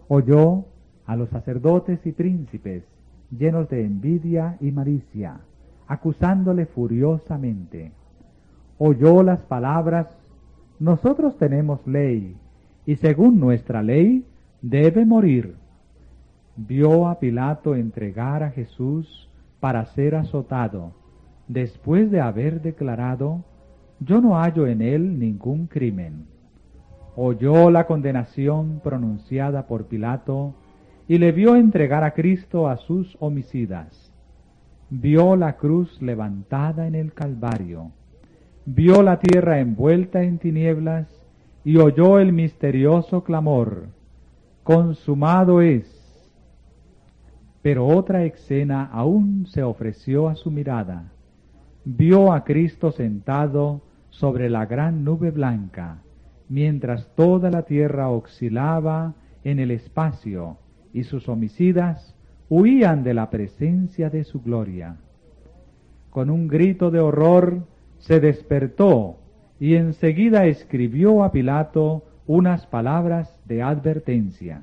Oyó a los sacerdotes y príncipes, llenos de envidia y malicia, acusándole furiosamente. Oyó las palabras: nosotros tenemos ley, y según nuestra ley debe morir. Vio a Pilato entregar a Jesús para ser azotado, después de haber declarado: yo no hallo en él ningún crimen. Oyó la condenación pronunciada por Pilato y le vio entregar a Cristo a sus homicidas. Vio la cruz levantada en el Calvario, vio la tierra envuelta en tinieblas y oyó el misterioso clamor: consumado es. Pero otra escena aún se ofreció a su mirada. Vio a Cristo sentado sobre la gran nube blanca, mientras toda la tierra oscilaba en el espacio y sus homicidas huían de la presencia de su gloria. Con un grito de horror se despertó y enseguida escribió a Pilato unas palabras de advertencia.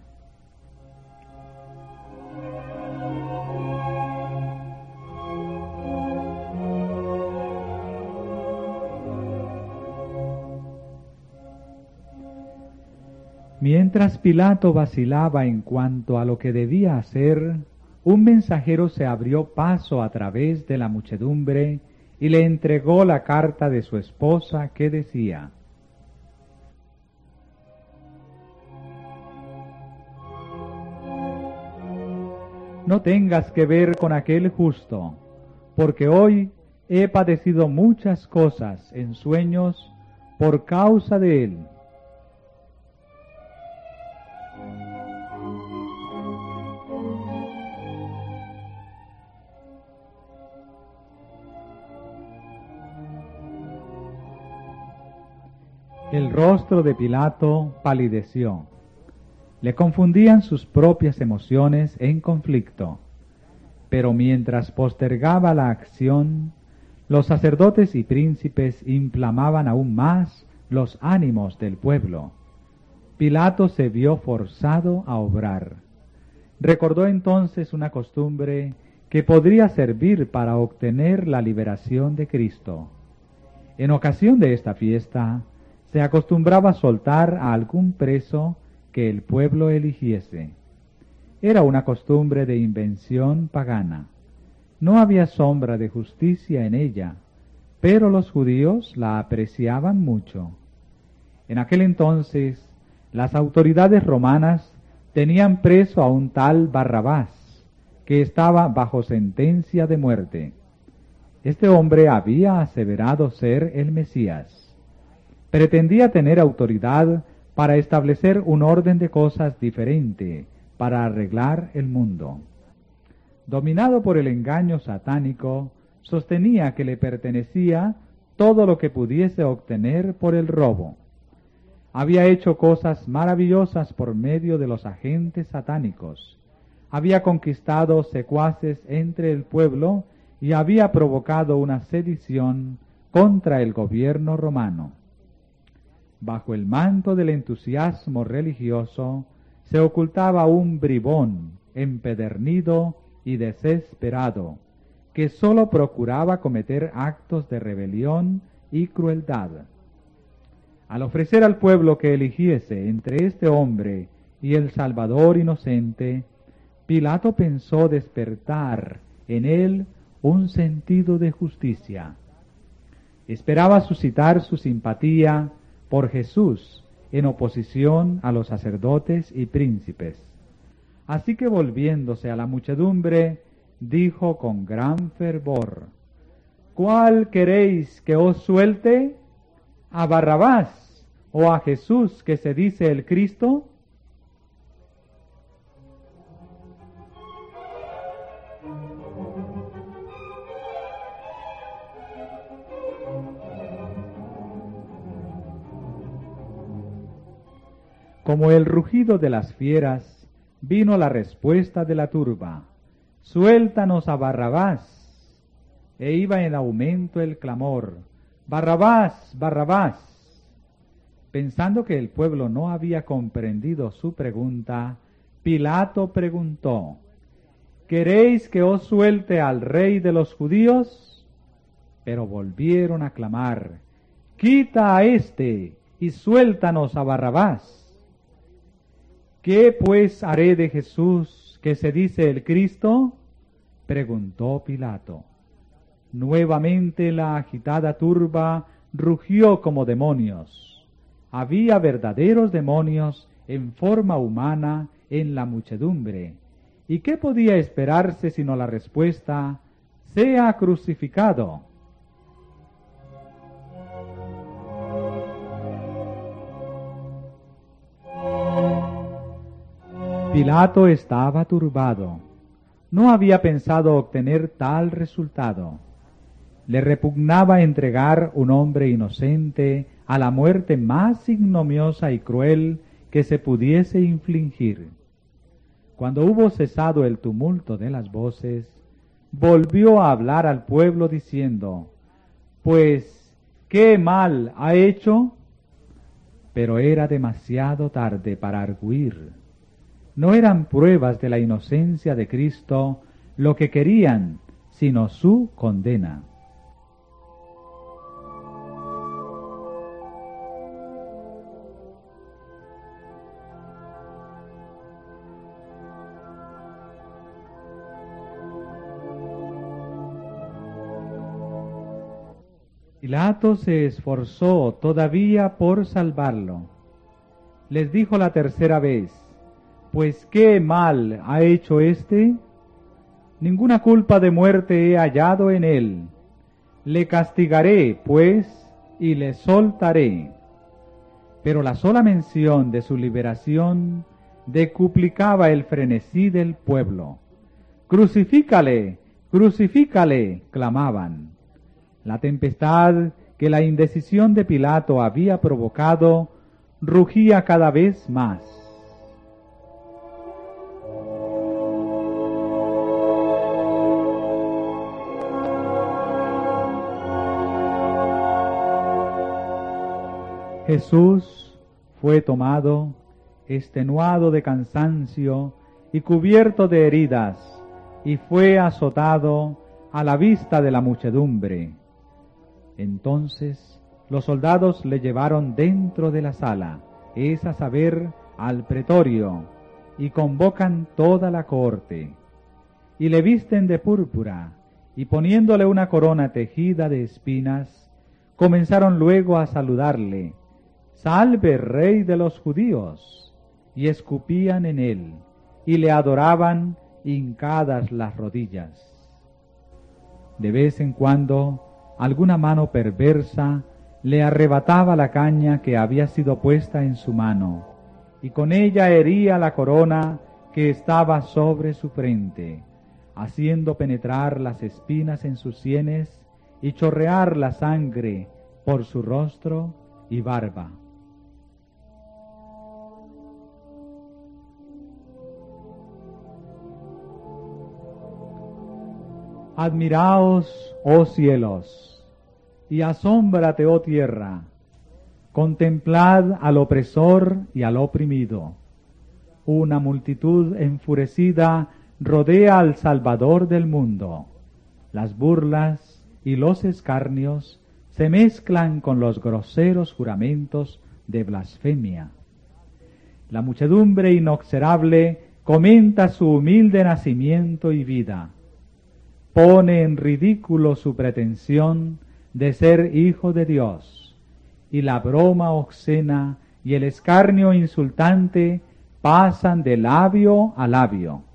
Mientras Pilato vacilaba en cuanto a lo que debía hacer, un mensajero se abrió paso a través de la muchedumbre y le entregó la carta de su esposa que decía: no tengas que ver con aquel justo, porque hoy he padecido muchas cosas en sueños por causa de él. El rostro de Pilato palideció. Le confundían sus propias emociones en conflicto. Pero mientras postergaba la acción, los sacerdotes y príncipes inflamaban aún más los ánimos del pueblo. Pilato se vio forzado a obrar. Recordó entonces una costumbre que podría servir para obtener la liberación de Cristo. En ocasión de esta fiesta, se acostumbraba soltar a algún preso que el pueblo eligiese. Era una costumbre de invención pagana. No había sombra de justicia en ella, pero los judíos la apreciaban mucho. En aquel entonces, las autoridades romanas tenían preso a un tal Barrabás, que estaba bajo sentencia de muerte. Este hombre había aseverado ser el Mesías. Pretendía tener autoridad para establecer un orden de cosas diferente, para arreglar el mundo. Dominado por el engaño satánico, sostenía que le pertenecía todo lo que pudiese obtener por el robo. Había hecho cosas maravillosas por medio de los agentes satánicos. Había conquistado secuaces entre el pueblo y había provocado una sedición contra el gobierno romano. Bajo el manto del entusiasmo religioso se ocultaba un bribón empedernido y desesperado, que sólo procuraba cometer actos de rebelión y crueldad. Al ofrecer al pueblo que eligiese entre este hombre y el Salvador inocente, Pilato pensó despertar en él un sentido de justicia. Esperaba suscitar su simpatía por Jesús en oposición a los sacerdotes y príncipes. Así que volviéndose a la muchedumbre, dijo con gran fervor: ¿cuál queréis que os suelte? ¿A Barrabás o a Jesús, que se dice el Cristo? Como el rugido de las fieras, vino la respuesta de la turba: ¡suéltanos a Barrabás! E iba en aumento el clamor: ¡Barrabás, Barrabás! Pensando que el pueblo no había comprendido su pregunta, Pilato preguntó: ¿Queréis que os suelte al rey de los judíos? Pero volvieron a clamar: Quita a éste y suéltanos a Barrabás. ¿Qué pues haré de Jesús, que se dice el Cristo? Preguntó Pilato. Nuevamente la agitada turba rugió como demonios. Había verdaderos demonios en forma humana en la muchedumbre. ¿Y qué podía esperarse sino la respuesta: sea crucificado? Pilato estaba turbado. No había pensado obtener tal resultado. Le repugnaba entregar un hombre inocente a la muerte más ignominiosa y cruel que se pudiese infligir. Cuando hubo cesado el tumulto de las voces, volvió a hablar al pueblo diciendo: Pues, ¿qué mal ha hecho? Pero era demasiado tarde para argüir. No eran pruebas de la inocencia de Cristo lo que querían, sino su condena. Pilato se esforzó todavía por salvarlo. Les dijo la tercera vez: Pues ¿qué mal ha hecho éste? Ninguna culpa de muerte he hallado en él. Le castigaré, pues, y le soltaré. Pero la sola mención de su liberación decuplicaba el frenesí del pueblo. ¡Crucifícale! ¡Crucifícale!, clamaban. La tempestad que la indecisión de Pilato había provocado rugía cada vez más. Jesús fue tomado, extenuado de cansancio y cubierto de heridas, y fue azotado a la vista de la muchedumbre. Entonces los soldados le llevaron dentro de la sala, es a saber, al pretorio, y convocan toda la corte, y le visten de púrpura, y poniéndole una corona tejida de espinas, comenzaron luego a saludarle: Salve, Rey de los judíos, y escupían en él, y le adoraban hincadas las rodillas. De vez en cuando, alguna mano perversa le arrebataba la caña que había sido puesta en su mano, y con ella hería la corona que estaba sobre su frente, haciendo penetrar las espinas en sus sienes y chorrear la sangre por su rostro y barba. Admiraos, oh cielos, y asómbrate, oh tierra, contemplad al opresor y al oprimido. Una multitud enfurecida rodea al Salvador del mundo. Las burlas y los escarnios se mezclan con los groseros juramentos de blasfemia. La muchedumbre inexorable comenta su humilde nacimiento y vida. Pone en ridículo su pretensión de ser hijo de Dios, y la broma obscena y el escarnio insultante pasan de labio a labio.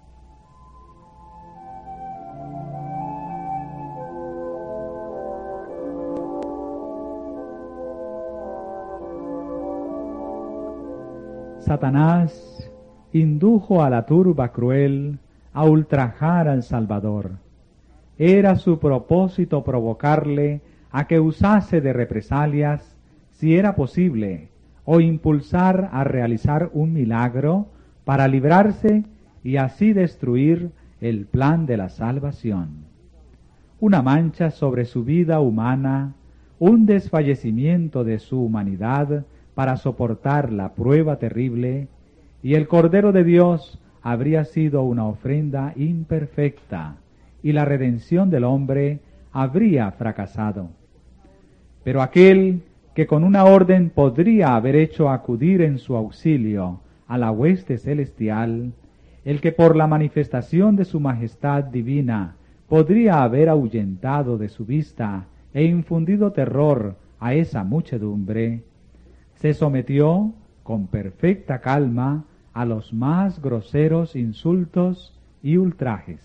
Satanás indujo a la turba cruel a ultrajar al Salvador. Era su propósito provocarle a que usase de represalias, si era posible, o impulsar a realizar un milagro para librarse y así destruir el plan de la salvación. Una mancha sobre su vida humana, un desfallecimiento de su humanidad para soportar la prueba terrible, y el Cordero de Dios habría sido una ofrenda imperfecta, y la redención del hombre habría fracasado. Pero aquel que con una orden podría haber hecho acudir en su auxilio a la hueste celestial, el que por la manifestación de su majestad divina podría haber ahuyentado de su vista e infundido terror a esa muchedumbre, se sometió con perfecta calma a los más groseros insultos y ultrajes.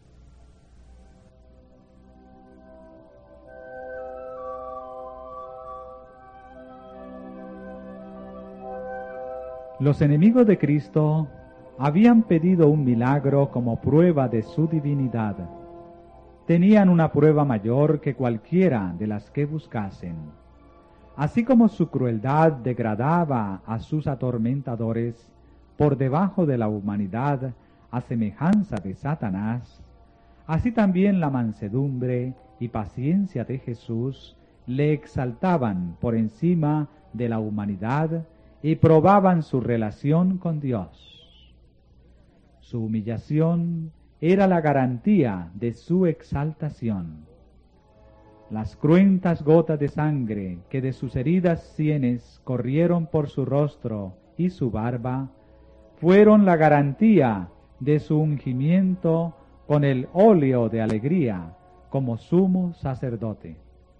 Los enemigos de Cristo habían pedido un milagro como prueba de su divinidad. Tenían una prueba mayor que cualquiera de las que buscasen. Así como su crueldad degradaba a sus atormentadores por debajo de la humanidad a semejanza de Satanás, así también la mansedumbre y paciencia de Jesús le exaltaban por encima de la humanidad y probaban su relación con Dios. Su humillación era la garantía de su exaltación. Las cruentas gotas de sangre que de sus heridas sienes corrieron por su rostro y su barba, fueron la garantía de su ungimiento con el óleo de alegría como sumo sacerdote.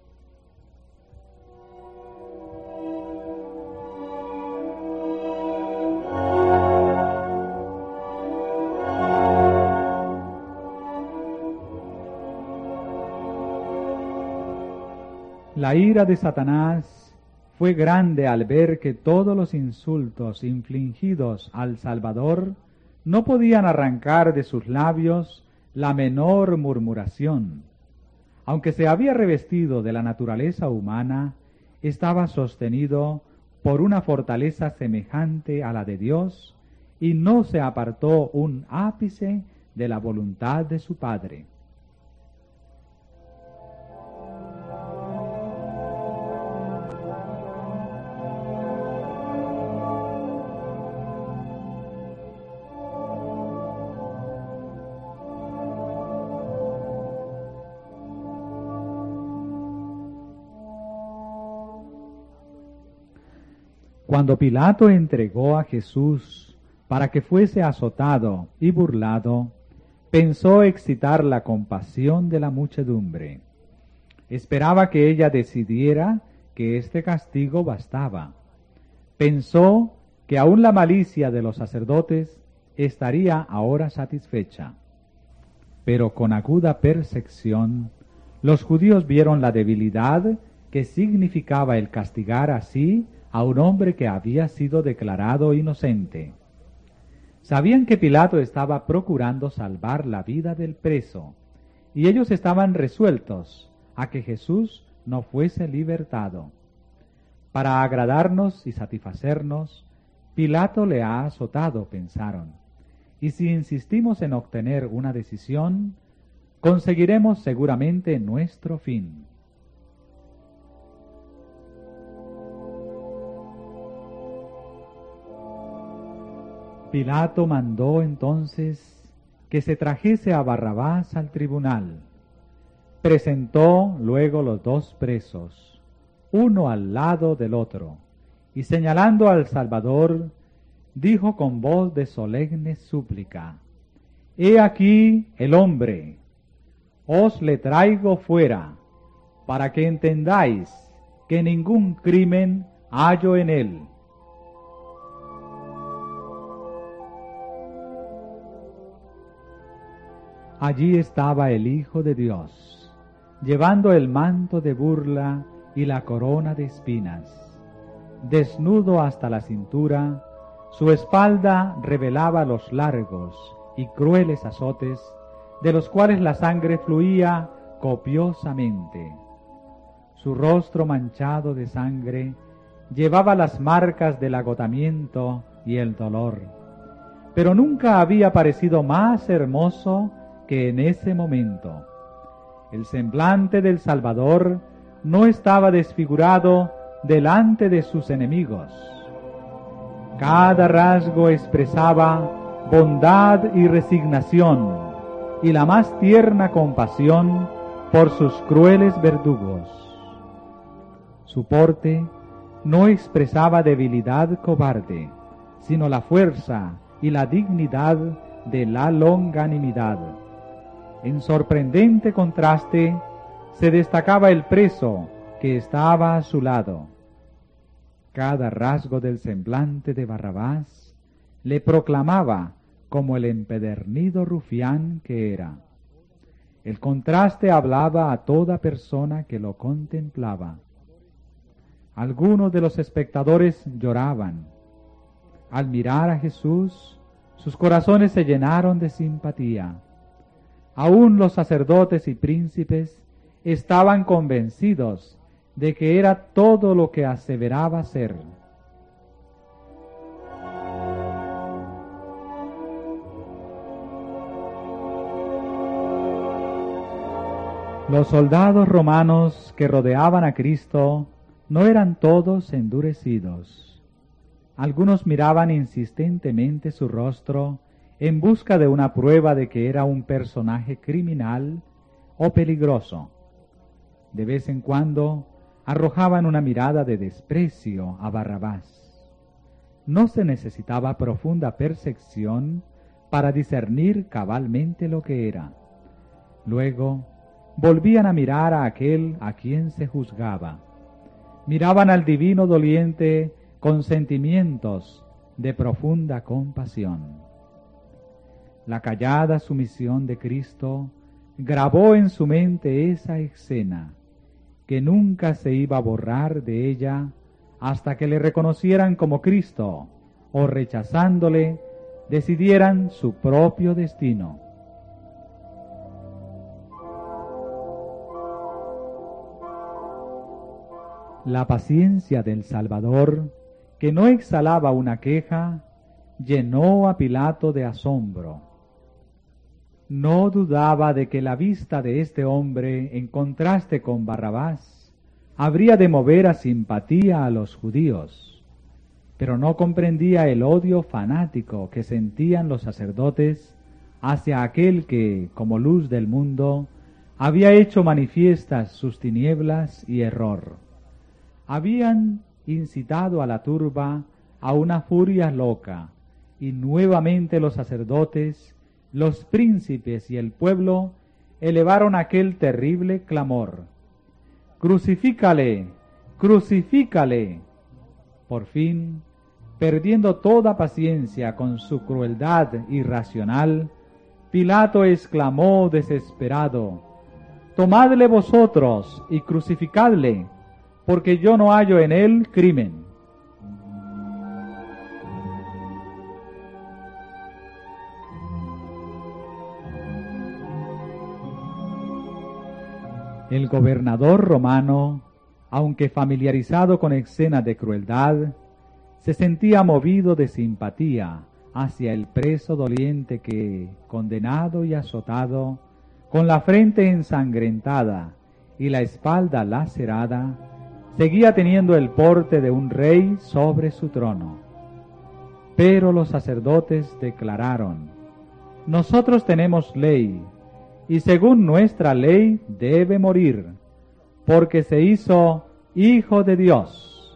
La ira de Satanás fue grande al ver que todos los insultos infligidos al Salvador no podían arrancar de sus labios la menor murmuración. Aunque se había revestido de la naturaleza humana, estaba sostenido por una fortaleza semejante a la de Dios y no se apartó un ápice de la voluntad de su Padre. Cuando Pilato entregó a Jesús para que fuese azotado y burlado, pensó excitar la compasión de la muchedumbre. Esperaba que ella decidiera que este castigo bastaba. Pensó que aún la malicia de los sacerdotes estaría ahora satisfecha. Pero con aguda percepción, los judíos vieron la debilidad que significaba el castigar así a un hombre que había sido declarado inocente. Sabían que Pilato estaba procurando salvar la vida del preso, y ellos estaban resueltos a que Jesús no fuese libertado. Para agradarnos y satisfacernos, Pilato le ha azotado, pensaron, y si insistimos en obtener una decisión, conseguiremos seguramente nuestro fin. Pilato mandó entonces que se trajese a Barrabás al tribunal. Presentó luego los dos presos, uno al lado del otro, y señalando al Salvador, dijo con voz de solemne súplica: «He aquí el hombre, os le traigo fuera, para que entendáis que ningún crimen hallo en él». Allí estaba el Hijo de Dios, llevando el manto de burla y la corona de espinas. Desnudo hasta la cintura, su espalda revelaba los largos y crueles azotes, de los cuales la sangre fluía copiosamente. Su rostro manchado de sangre llevaba las marcas del agotamiento y el dolor, pero nunca había parecido más hermoso que en ese momento. El semblante del Salvador no estaba desfigurado delante de sus enemigos. Cada rasgo expresaba bondad y resignación, y la más tierna compasión por sus crueles verdugos. Su porte no expresaba debilidad cobarde, sino la fuerza y la dignidad de la longanimidad. En sorprendente contraste se destacaba el preso que estaba a su lado. Cada rasgo del semblante de Barrabás le proclamaba como el empedernido rufián que era. El contraste hablaba a toda persona que lo contemplaba. Algunos de los espectadores lloraban. Al mirar a Jesús, sus corazones se llenaron de simpatía. Aún los sacerdotes y príncipes estaban convencidos de que era todo lo que aseveraba ser. Los soldados romanos que rodeaban a Cristo no eran todos endurecidos. Algunos miraban insistentemente su rostro en busca de una prueba de que era un personaje criminal o peligroso. De vez en cuando arrojaban una mirada de desprecio a Barrabás. No se necesitaba profunda percepción para discernir cabalmente lo que era. Luego volvían a mirar a aquel a quien se juzgaba. Miraban al divino doliente con sentimientos de profunda compasión. La callada sumisión de Cristo grabó en su mente esa escena, que nunca se iba a borrar de ella hasta que le reconocieran como Cristo, o rechazándole, decidieran su propio destino. La paciencia del Salvador, que no exhalaba una queja, llenó a Pilato de asombro. No dudaba de que la vista de este hombre, en contraste con Barrabás, habría de mover a simpatía a los judíos, pero no comprendía el odio fanático que sentían los sacerdotes hacia aquel que, como luz del mundo, había hecho manifiestas sus tinieblas y error. Habían incitado a la turba a una furia loca, y nuevamente los sacerdotes, los príncipes y el pueblo elevaron aquel terrible clamor: ¡Crucifícale! ¡Crucifícale! Por fin, perdiendo toda paciencia con su crueldad irracional, Pilato exclamó desesperado: «Tomadle vosotros y crucificadle, porque yo no hallo en él crimen». El gobernador romano, aunque familiarizado con escenas de crueldad, se sentía movido de simpatía hacia el preso doliente que, condenado y azotado, con la frente ensangrentada y la espalda lacerada, seguía teniendo el porte de un rey sobre su trono. Pero los sacerdotes declararon: «Nosotros tenemos ley, y según nuestra ley debe morir, porque se hizo Hijo de Dios».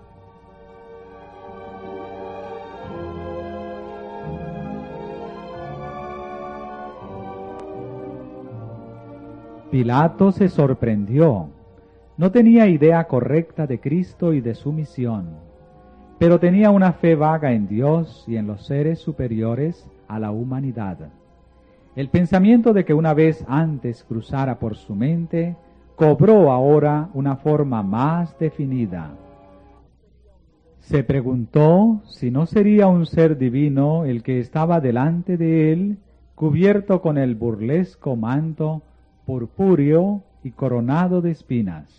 Pilato se sorprendió. No tenía idea correcta de Cristo y de su misión, pero tenía una fe vaga en Dios y en los seres superiores a la humanidad. El pensamiento de que una vez antes cruzara por su mente cobró ahora una forma más definida. Se preguntó si no sería un ser divino el que estaba delante de él, cubierto con el burlesco manto purpúreo y coronado de espinas.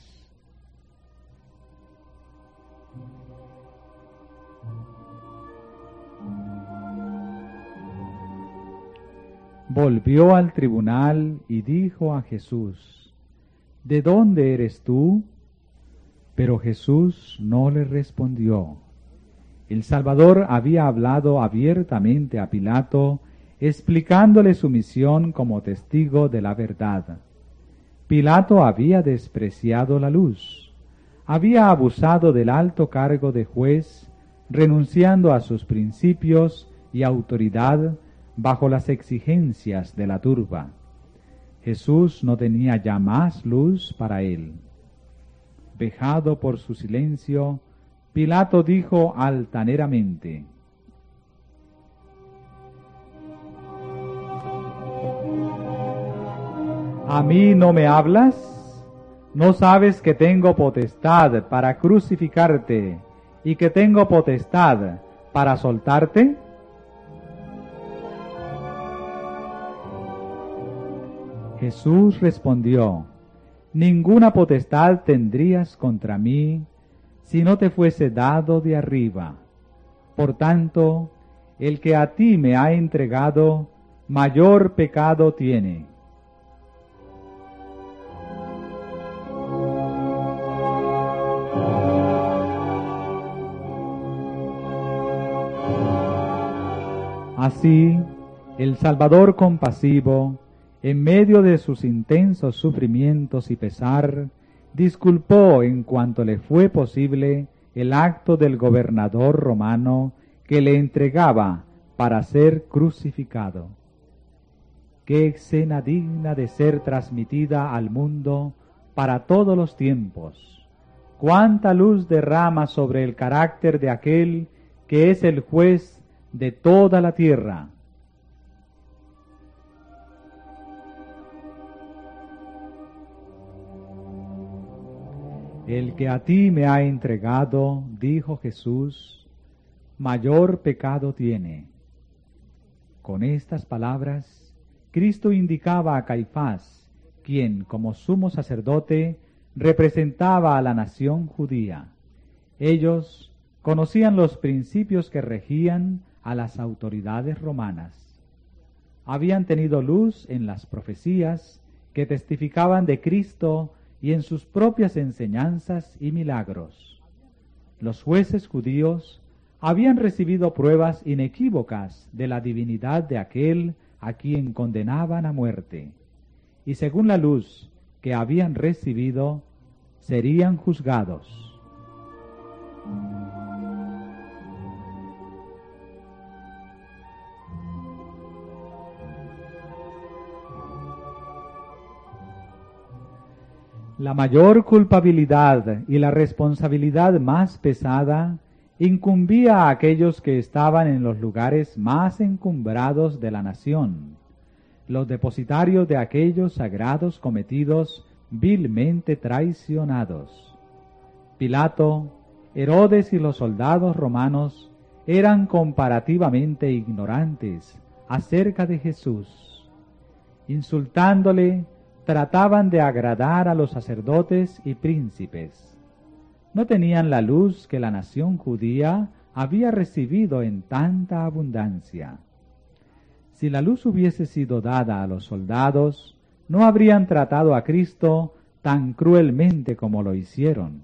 Volvió al tribunal y dijo a Jesús: «¿De dónde eres tú?». Pero Jesús no le respondió. El Salvador había hablado abiertamente a Pilato, explicándole su misión como testigo de la verdad. Pilato había despreciado la luz, había abusado del alto cargo de juez, renunciando a sus principios y autoridad bajo las exigencias de la turba. Jesús no tenía ya más luz para él. Vejado por su silencio, Pilato dijo altaneramente: ¿A mí no me hablas? ¿No sabes que tengo potestad para crucificarte y que tengo potestad para soltarte? Jesús respondió: Ninguna potestad tendrías contra mí si no te fuese dado de arriba. Por tanto, el que a ti me ha entregado, mayor pecado tiene. Así, el Salvador compasivo, en medio de sus intensos sufrimientos y pesar, disculpó en cuanto le fue posible el acto del gobernador romano que le entregaba para ser crucificado. Qué escena digna de ser transmitida al mundo para todos los tiempos. Cuánta luz derrama sobre el carácter de aquel que es el juez de toda la tierra. El que a ti me ha entregado, dijo Jesús, mayor pecado tiene. Con estas palabras, Cristo indicaba a Caifás, quien, como sumo sacerdote, representaba a la nación judía. Ellos conocían los principios que regían a las autoridades romanas. Habían tenido luz en las profecías que testificaban de Cristo y en sus propias enseñanzas y milagros. Los jueces judíos habían recibido pruebas inequívocas de la divinidad de aquel a quien condenaban a muerte, y según la luz que habían recibido, serían juzgados. La mayor culpabilidad y la responsabilidad más pesada incumbía a aquellos que estaban en los lugares más encumbrados de la nación, los depositarios de aquellos sagrados cometidos vilmente traicionados. Pilato, Herodes y los soldados romanos eran comparativamente ignorantes acerca de Jesús. Insultándole, trataban de agradar a los sacerdotes y príncipes. No tenían la luz que la nación judía había recibido en tanta abundancia. Si la luz hubiese sido dada a los soldados, no habrían tratado a Cristo tan cruelmente como lo hicieron.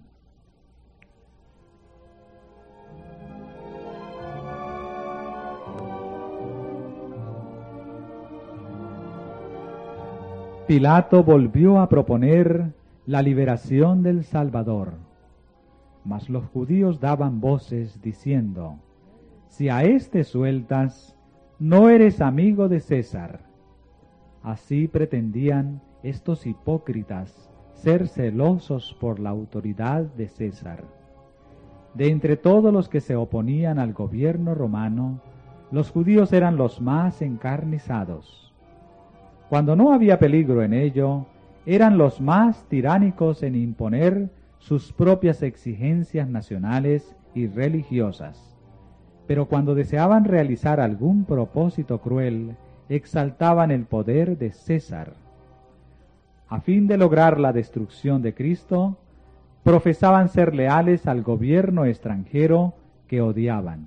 Pilato volvió a proponer la liberación del Salvador, mas los judíos daban voces diciendo: si a éste sueltas, no eres amigo de César. Así pretendían estos hipócritas ser celosos por la autoridad de César. De entre todos los que se oponían al gobierno romano, los judíos eran los más encarnizados. Cuando no había peligro en ello, eran los más tiránicos en imponer sus propias exigencias nacionales y religiosas. Pero cuando deseaban realizar algún propósito cruel, exaltaban el poder de César. A fin de lograr la destrucción de Cristo, profesaban ser leales al gobierno extranjero que odiaban.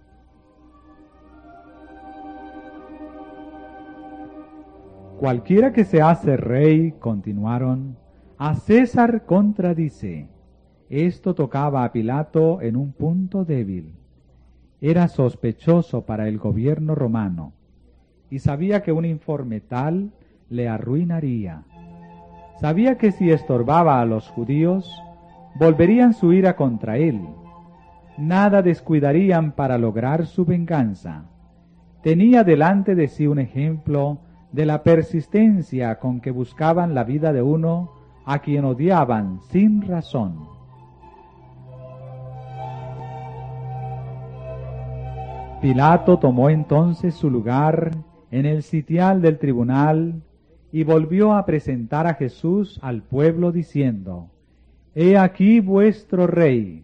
Cualquiera que se hace rey, continuaron, a César contradice. Esto tocaba a Pilato en un punto débil. era sospechoso para el gobierno romano y sabía que un informe tal le arruinaría. Sabía que si estorbaba a los judíos, volverían su ira contra él. Nada descuidarían para lograr su venganza. Tenía delante de sí un ejemplo de la persistencia con que buscaban la vida de uno a quien odiaban sin razón. Pilato tomó entonces su lugar en el sitial del tribunal y volvió a presentar a Jesús al pueblo diciendo: «He aquí vuestro rey».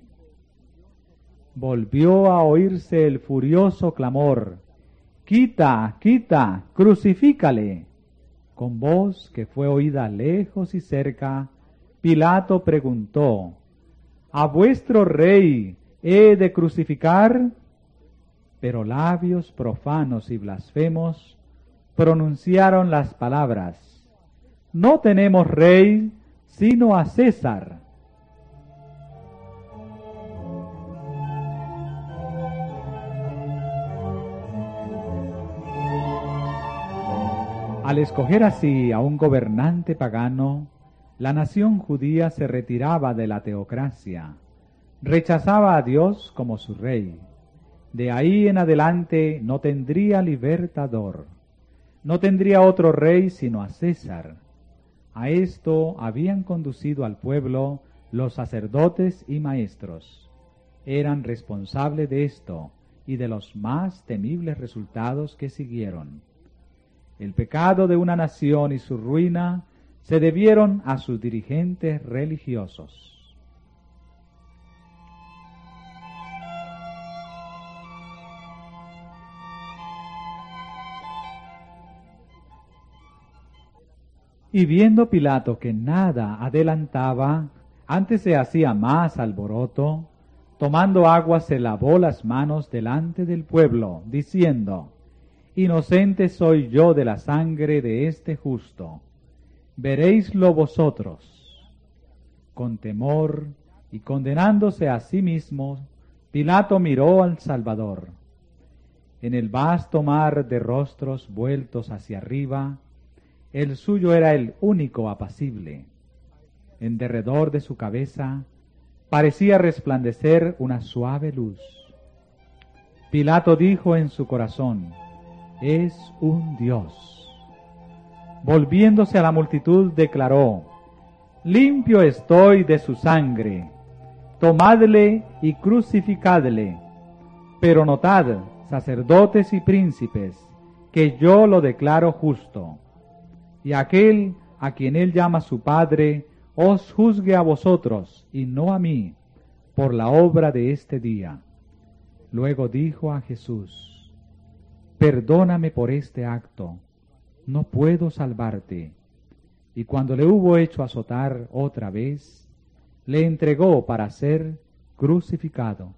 Volvió a oírse el furioso clamor: «¡Quita, quita, crucifícale!». Con voz que fue oída lejos y cerca, Pilato preguntó: «¿A vuestro rey he de crucificar?». Pero labios profanos y blasfemos pronunciaron las palabras: «No tenemos rey sino a César». Al escoger así a un gobernante pagano, la nación judía se retiraba de la teocracia, rechazaba a Dios como su rey. De ahí en adelante no tendría libertador, no tendría otro rey sino a César. A esto habían conducido al pueblo los sacerdotes y maestros. Eran responsables de esto y de los más temibles resultados que siguieron. El pecado de una nación y su ruina se debieron a sus dirigentes religiosos. Y viendo Pilato que nada adelantaba, antes se hacía más alboroto, tomando agua se lavó las manos delante del pueblo, diciendo: «Inocente soy yo de la sangre de este justo, veréislo vosotros». Con temor y condenándose a sí mismo, Pilato miró al Salvador. En el vasto mar de rostros vueltos hacia arriba, el suyo era el único apacible. En derredor de su cabeza parecía resplandecer una suave luz. Pilato dijo en su corazón: «Es un Dios». Volviéndose a la multitud declaró: «Limpio estoy de su sangre, tomadle y crucificadle. Pero notad, sacerdotes y príncipes, que yo lo declaro justo. Y aquel a quien él llama su Padre, os juzgue a vosotros, y no a mí, por la obra de este día». Luego dijo a Jesús: «Perdóname por este acto, no puedo salvarte». Y cuando le hubo hecho azotar otra vez, le entregó para ser crucificado.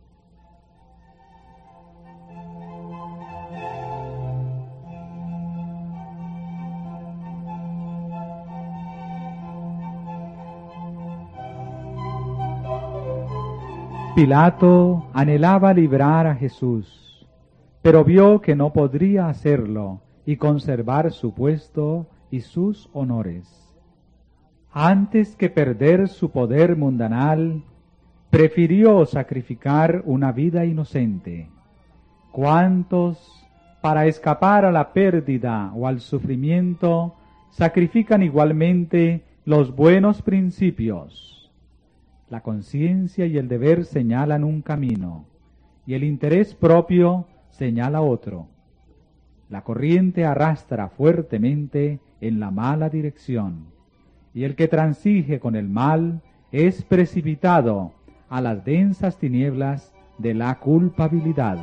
Pilato anhelaba librar a Jesús, pero vio que no podría hacerlo y conservar su puesto y sus honores. Antes que perder su poder mundanal, prefirió sacrificar una vida inocente. ¿Cuántos, para escapar a la pérdida o al sufrimiento, sacrifican igualmente los buenos principios? La conciencia y el deber señalan un camino, y el interés propio señala otro. La corriente arrastra fuertemente en la mala dirección, y el que transige con el mal es precipitado a las densas tinieblas de la culpabilidad.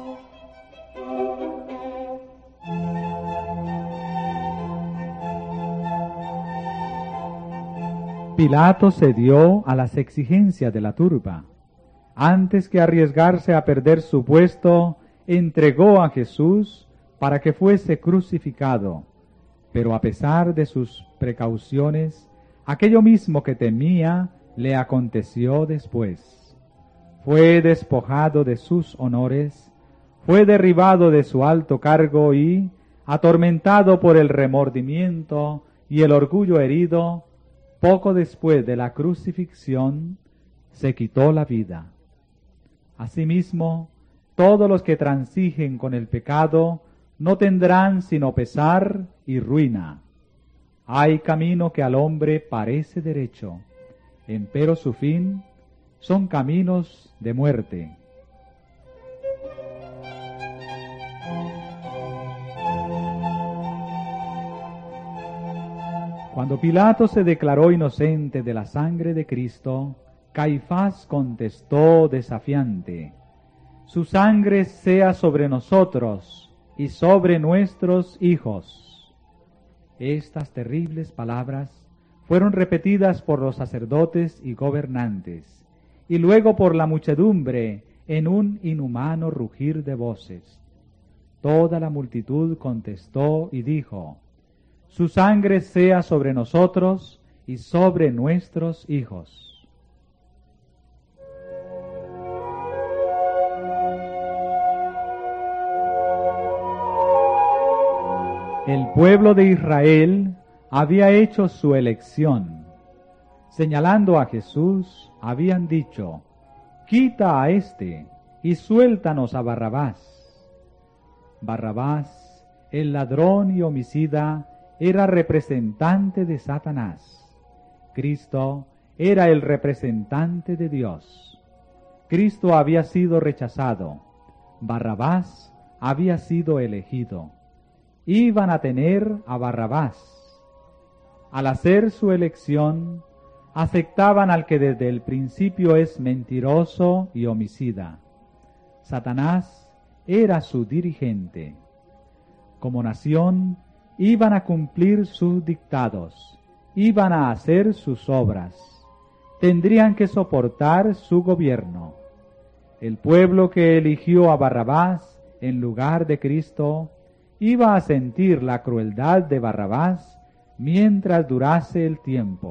Pilato cedió a las exigencias de la turba. Antes que arriesgarse a perder su puesto, entregó a Jesús para que fuese crucificado. Pero a pesar de sus precauciones, aquello mismo que temía le aconteció después. Fue despojado de sus honores fue derribado de su alto cargo y, atormentado por el remordimiento y el orgullo herido, poco después de la crucifixión, se quitó la vida. Asimismo, todos los que transigen con el pecado no tendrán sino pesar y ruina. Hay camino que al hombre parece derecho, empero su fin son caminos de muerte. Cuando Pilato se declaró inocente de la sangre de Cristo, Caifás contestó desafiante: su sangre sea sobre nosotros y sobre nuestros hijos. Estas terribles palabras fueron repetidas por los sacerdotes y gobernantes, y luego por la muchedumbre en un inhumano rugir de voces. Toda la multitud contestó y dijo: su sangre sea sobre nosotros y sobre nuestros hijos. El pueblo de Israel había hecho su elección. Señalando a Jesús, habían dicho: quita a éste y suéltanos a Barrabás. Barrabás, el ladrón y homicida, era representante de Satanás. Cristo era el representante de Dios. Cristo había sido rechazado. Barrabás había sido elegido. Iban a tener a Barrabás. Al hacer su elección, aceptaban al que desde el principio es mentiroso y homicida. Satanás era su dirigente. Como nación, iban a cumplir sus dictados, iban a hacer sus obras, tendrían que soportar su gobierno. El pueblo que eligió a Barrabás en lugar de Cristo iba a sentir la crueldad de Barrabás mientras durase el tiempo.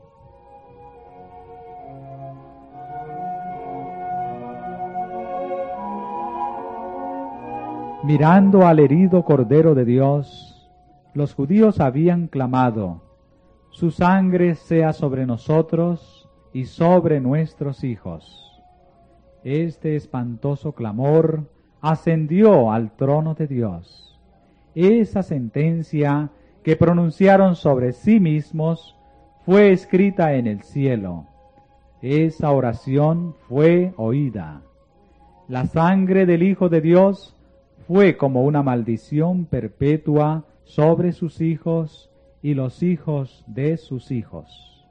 Mirando al herido Cordero de Dios, los judíos habían clamado: su sangre sea sobre nosotros y sobre nuestros hijos. Este espantoso clamor ascendió al trono de Dios. Esa sentencia que pronunciaron sobre sí mismos fue escrita en el cielo. Esa oración fue oída. La sangre del Hijo de Dios fue como una maldición perpetua sobre sus hijos y los hijos de sus hijos.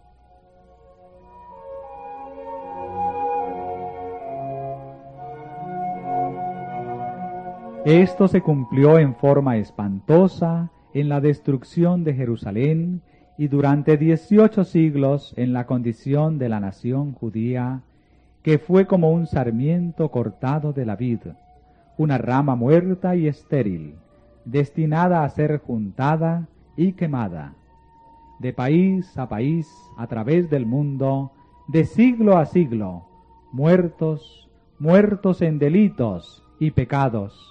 Esto se cumplió en forma espantosa en la destrucción de Jerusalén y durante 18 siglos en la condición de la nación judía, que fue como un sarmiento cortado de la vid, una rama muerta y estéril, destinada a ser juntada y quemada. De país, a través del mundo, de siglo a siglo, muertos, muertos en delitos y pecados.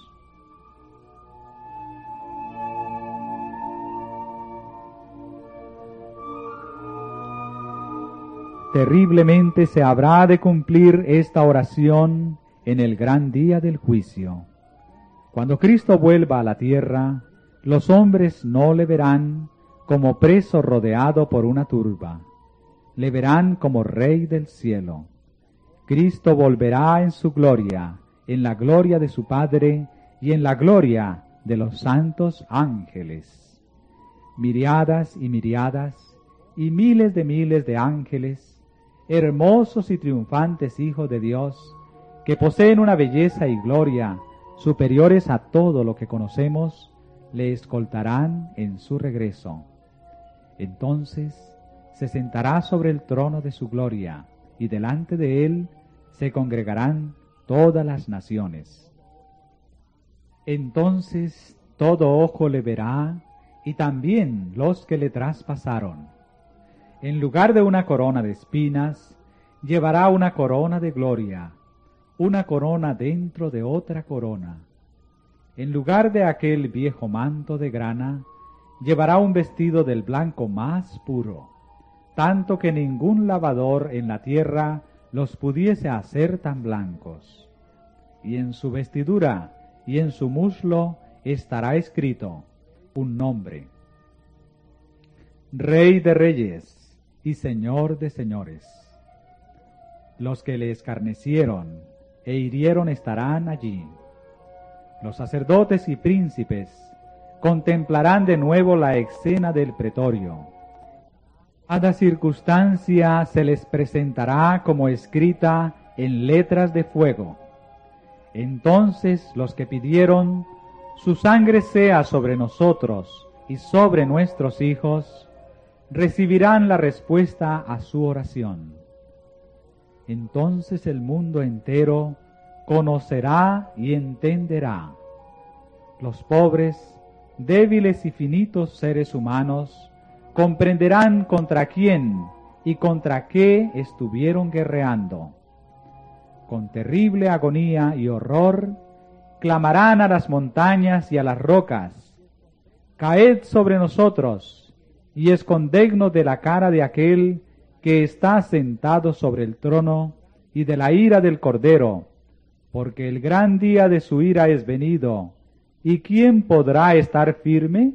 Terriblemente se habrá de cumplir esta oración en el gran día del juicio. Cuando Cristo vuelva a la tierra, los hombres no le verán como preso rodeado por una turba. Le verán como Rey del cielo. Cristo volverá en su gloria, en la gloria de su Padre y en la gloria de los santos ángeles. Miriadas y miles de ángeles, hermosos y triunfantes hijos de Dios, que poseen una belleza y gloria superiores a todo lo que conocemos, le escoltarán en su regreso. Entonces se sentará sobre el trono de su gloria, y delante de él se congregarán todas las naciones. Entonces todo ojo le verá, y también los que le traspasaron. En lugar de una corona de espinas, llevará una corona de gloria, una corona dentro de otra corona, En lugar de aquel viejo manto de grana, llevará un vestido del blanco más puro, tanto que ningún lavador en la tierra los pudiese hacer tan blancos. Y en su vestidura y en su muslo estará escrito un nombre: Rey de Reyes y Señor de Señores. Los que le escarnecieron e hirieron estarán allí. Los sacerdotes y príncipes contemplarán de nuevo la escena del pretorio. Cada circunstancia se les presentará como escrita en letras de fuego. Entonces los que pidieron, su sangre sea sobre nosotros y sobre nuestros hijos, recibirán la respuesta a su oración. Entonces el mundo entero conocerá y entenderá. Los pobres, débiles y finitos seres humanos comprenderán contra quién y contra qué estuvieron guerreando. Con terrible agonía y horror clamarán a las montañas y a las rocas: caed sobre nosotros y escondednos de la cara de aquel que está sentado sobre el trono y de la ira del Cordero, porque el gran día de su ira es venido, ¿y quién podrá estar firme?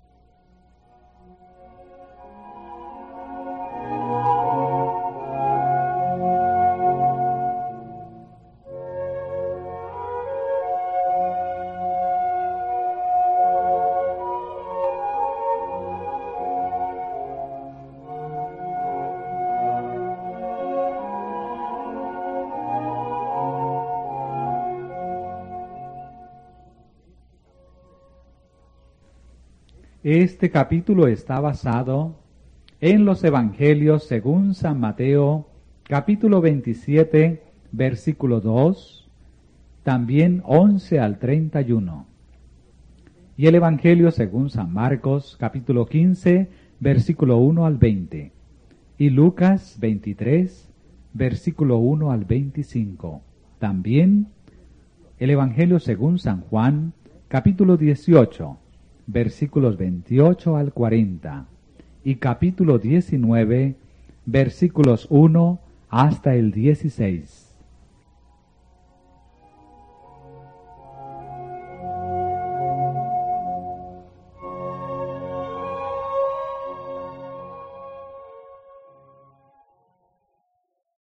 Este capítulo está basado en los Evangelios según San Mateo, capítulo 27, versículo 2, también 11 al 31. Y el Evangelio según San Marcos, capítulo 15, versículo 1 al 20. Y Lucas 23, versículo 1 al 25. También el Evangelio según San Juan, capítulo 18, versículos 28 al 40, y capítulo 19, versículos 1 hasta el 16.